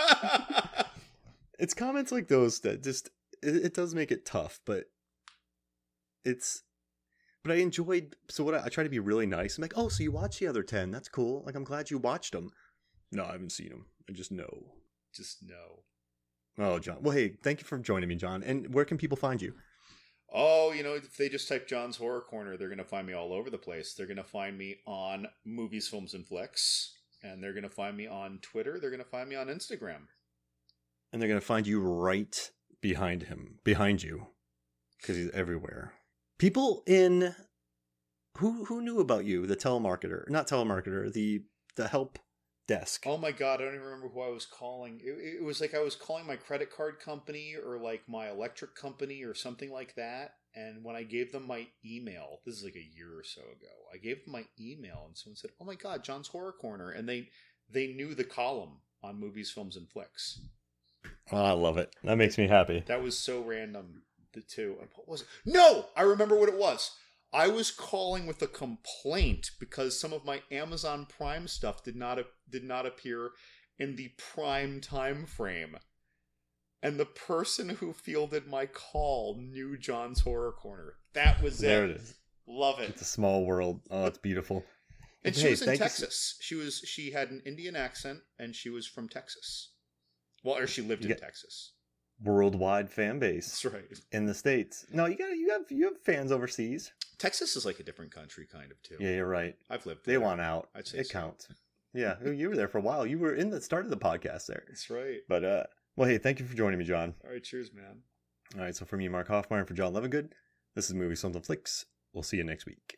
It's comments like those that just... It, it does make it tough, but it's... But I enjoyed... So what I, I try to be really nice. I'm like, oh, so you watched the other ten. That's cool. Like, I'm glad you watched them. No, I haven't seen them. I just know. Just know. Oh, John. Well, hey, thank you for joining me, John. And where can people find you? Oh, you know, if they just type John's Horror Corner, they're going to find me all over the place. They're going to find me on Movies, Films, and Flicks. And they're going to find me on Twitter. They're going to find me on Instagram. And they're going to find you right behind him. Behind you. Because he's everywhere. People in... Who who knew about you? The telemarketer. Not telemarketer. The, the help desk. Oh my god, I don't even remember who I was calling. It, it was like I was calling my credit card company or like my electric company or something like that. And when I gave them my email, this is like a year or so ago, I gave them my email and someone said, "Oh my god, John's Horror Corner." And they they knew the column on Movies, Films, and Flicks. Oh, I love it. That makes me happy. That was so random, the two. What was it? No! I remember what it was. I was calling with a complaint because some of my Amazon Prime stuff did not did not appear in the Prime time frame. And the person who fielded my call knew John's Horror Corner. That was it. There it is. Love it. It's a small world. Oh, it's beautiful. And Hey, she was in thank you Texas. She was she had an Indian accent and she was from Texas. Well, or she lived You in get- Texas. Worldwide fan base That's right. in the States. No, you got you have you have fans overseas. Texas is like a different country, kind of, too. Yeah, you're right. I've lived They there. want out. I'd say It so. counts. Yeah, you were there for a while. You were in the start of the podcast there. That's right. But uh, well, hey, thank you for joining me, John. All right, cheers, man. All right, so from me, Mark Hoffmeyer, and for John Levingood, this is Movie Something Flicks. We'll see you next week.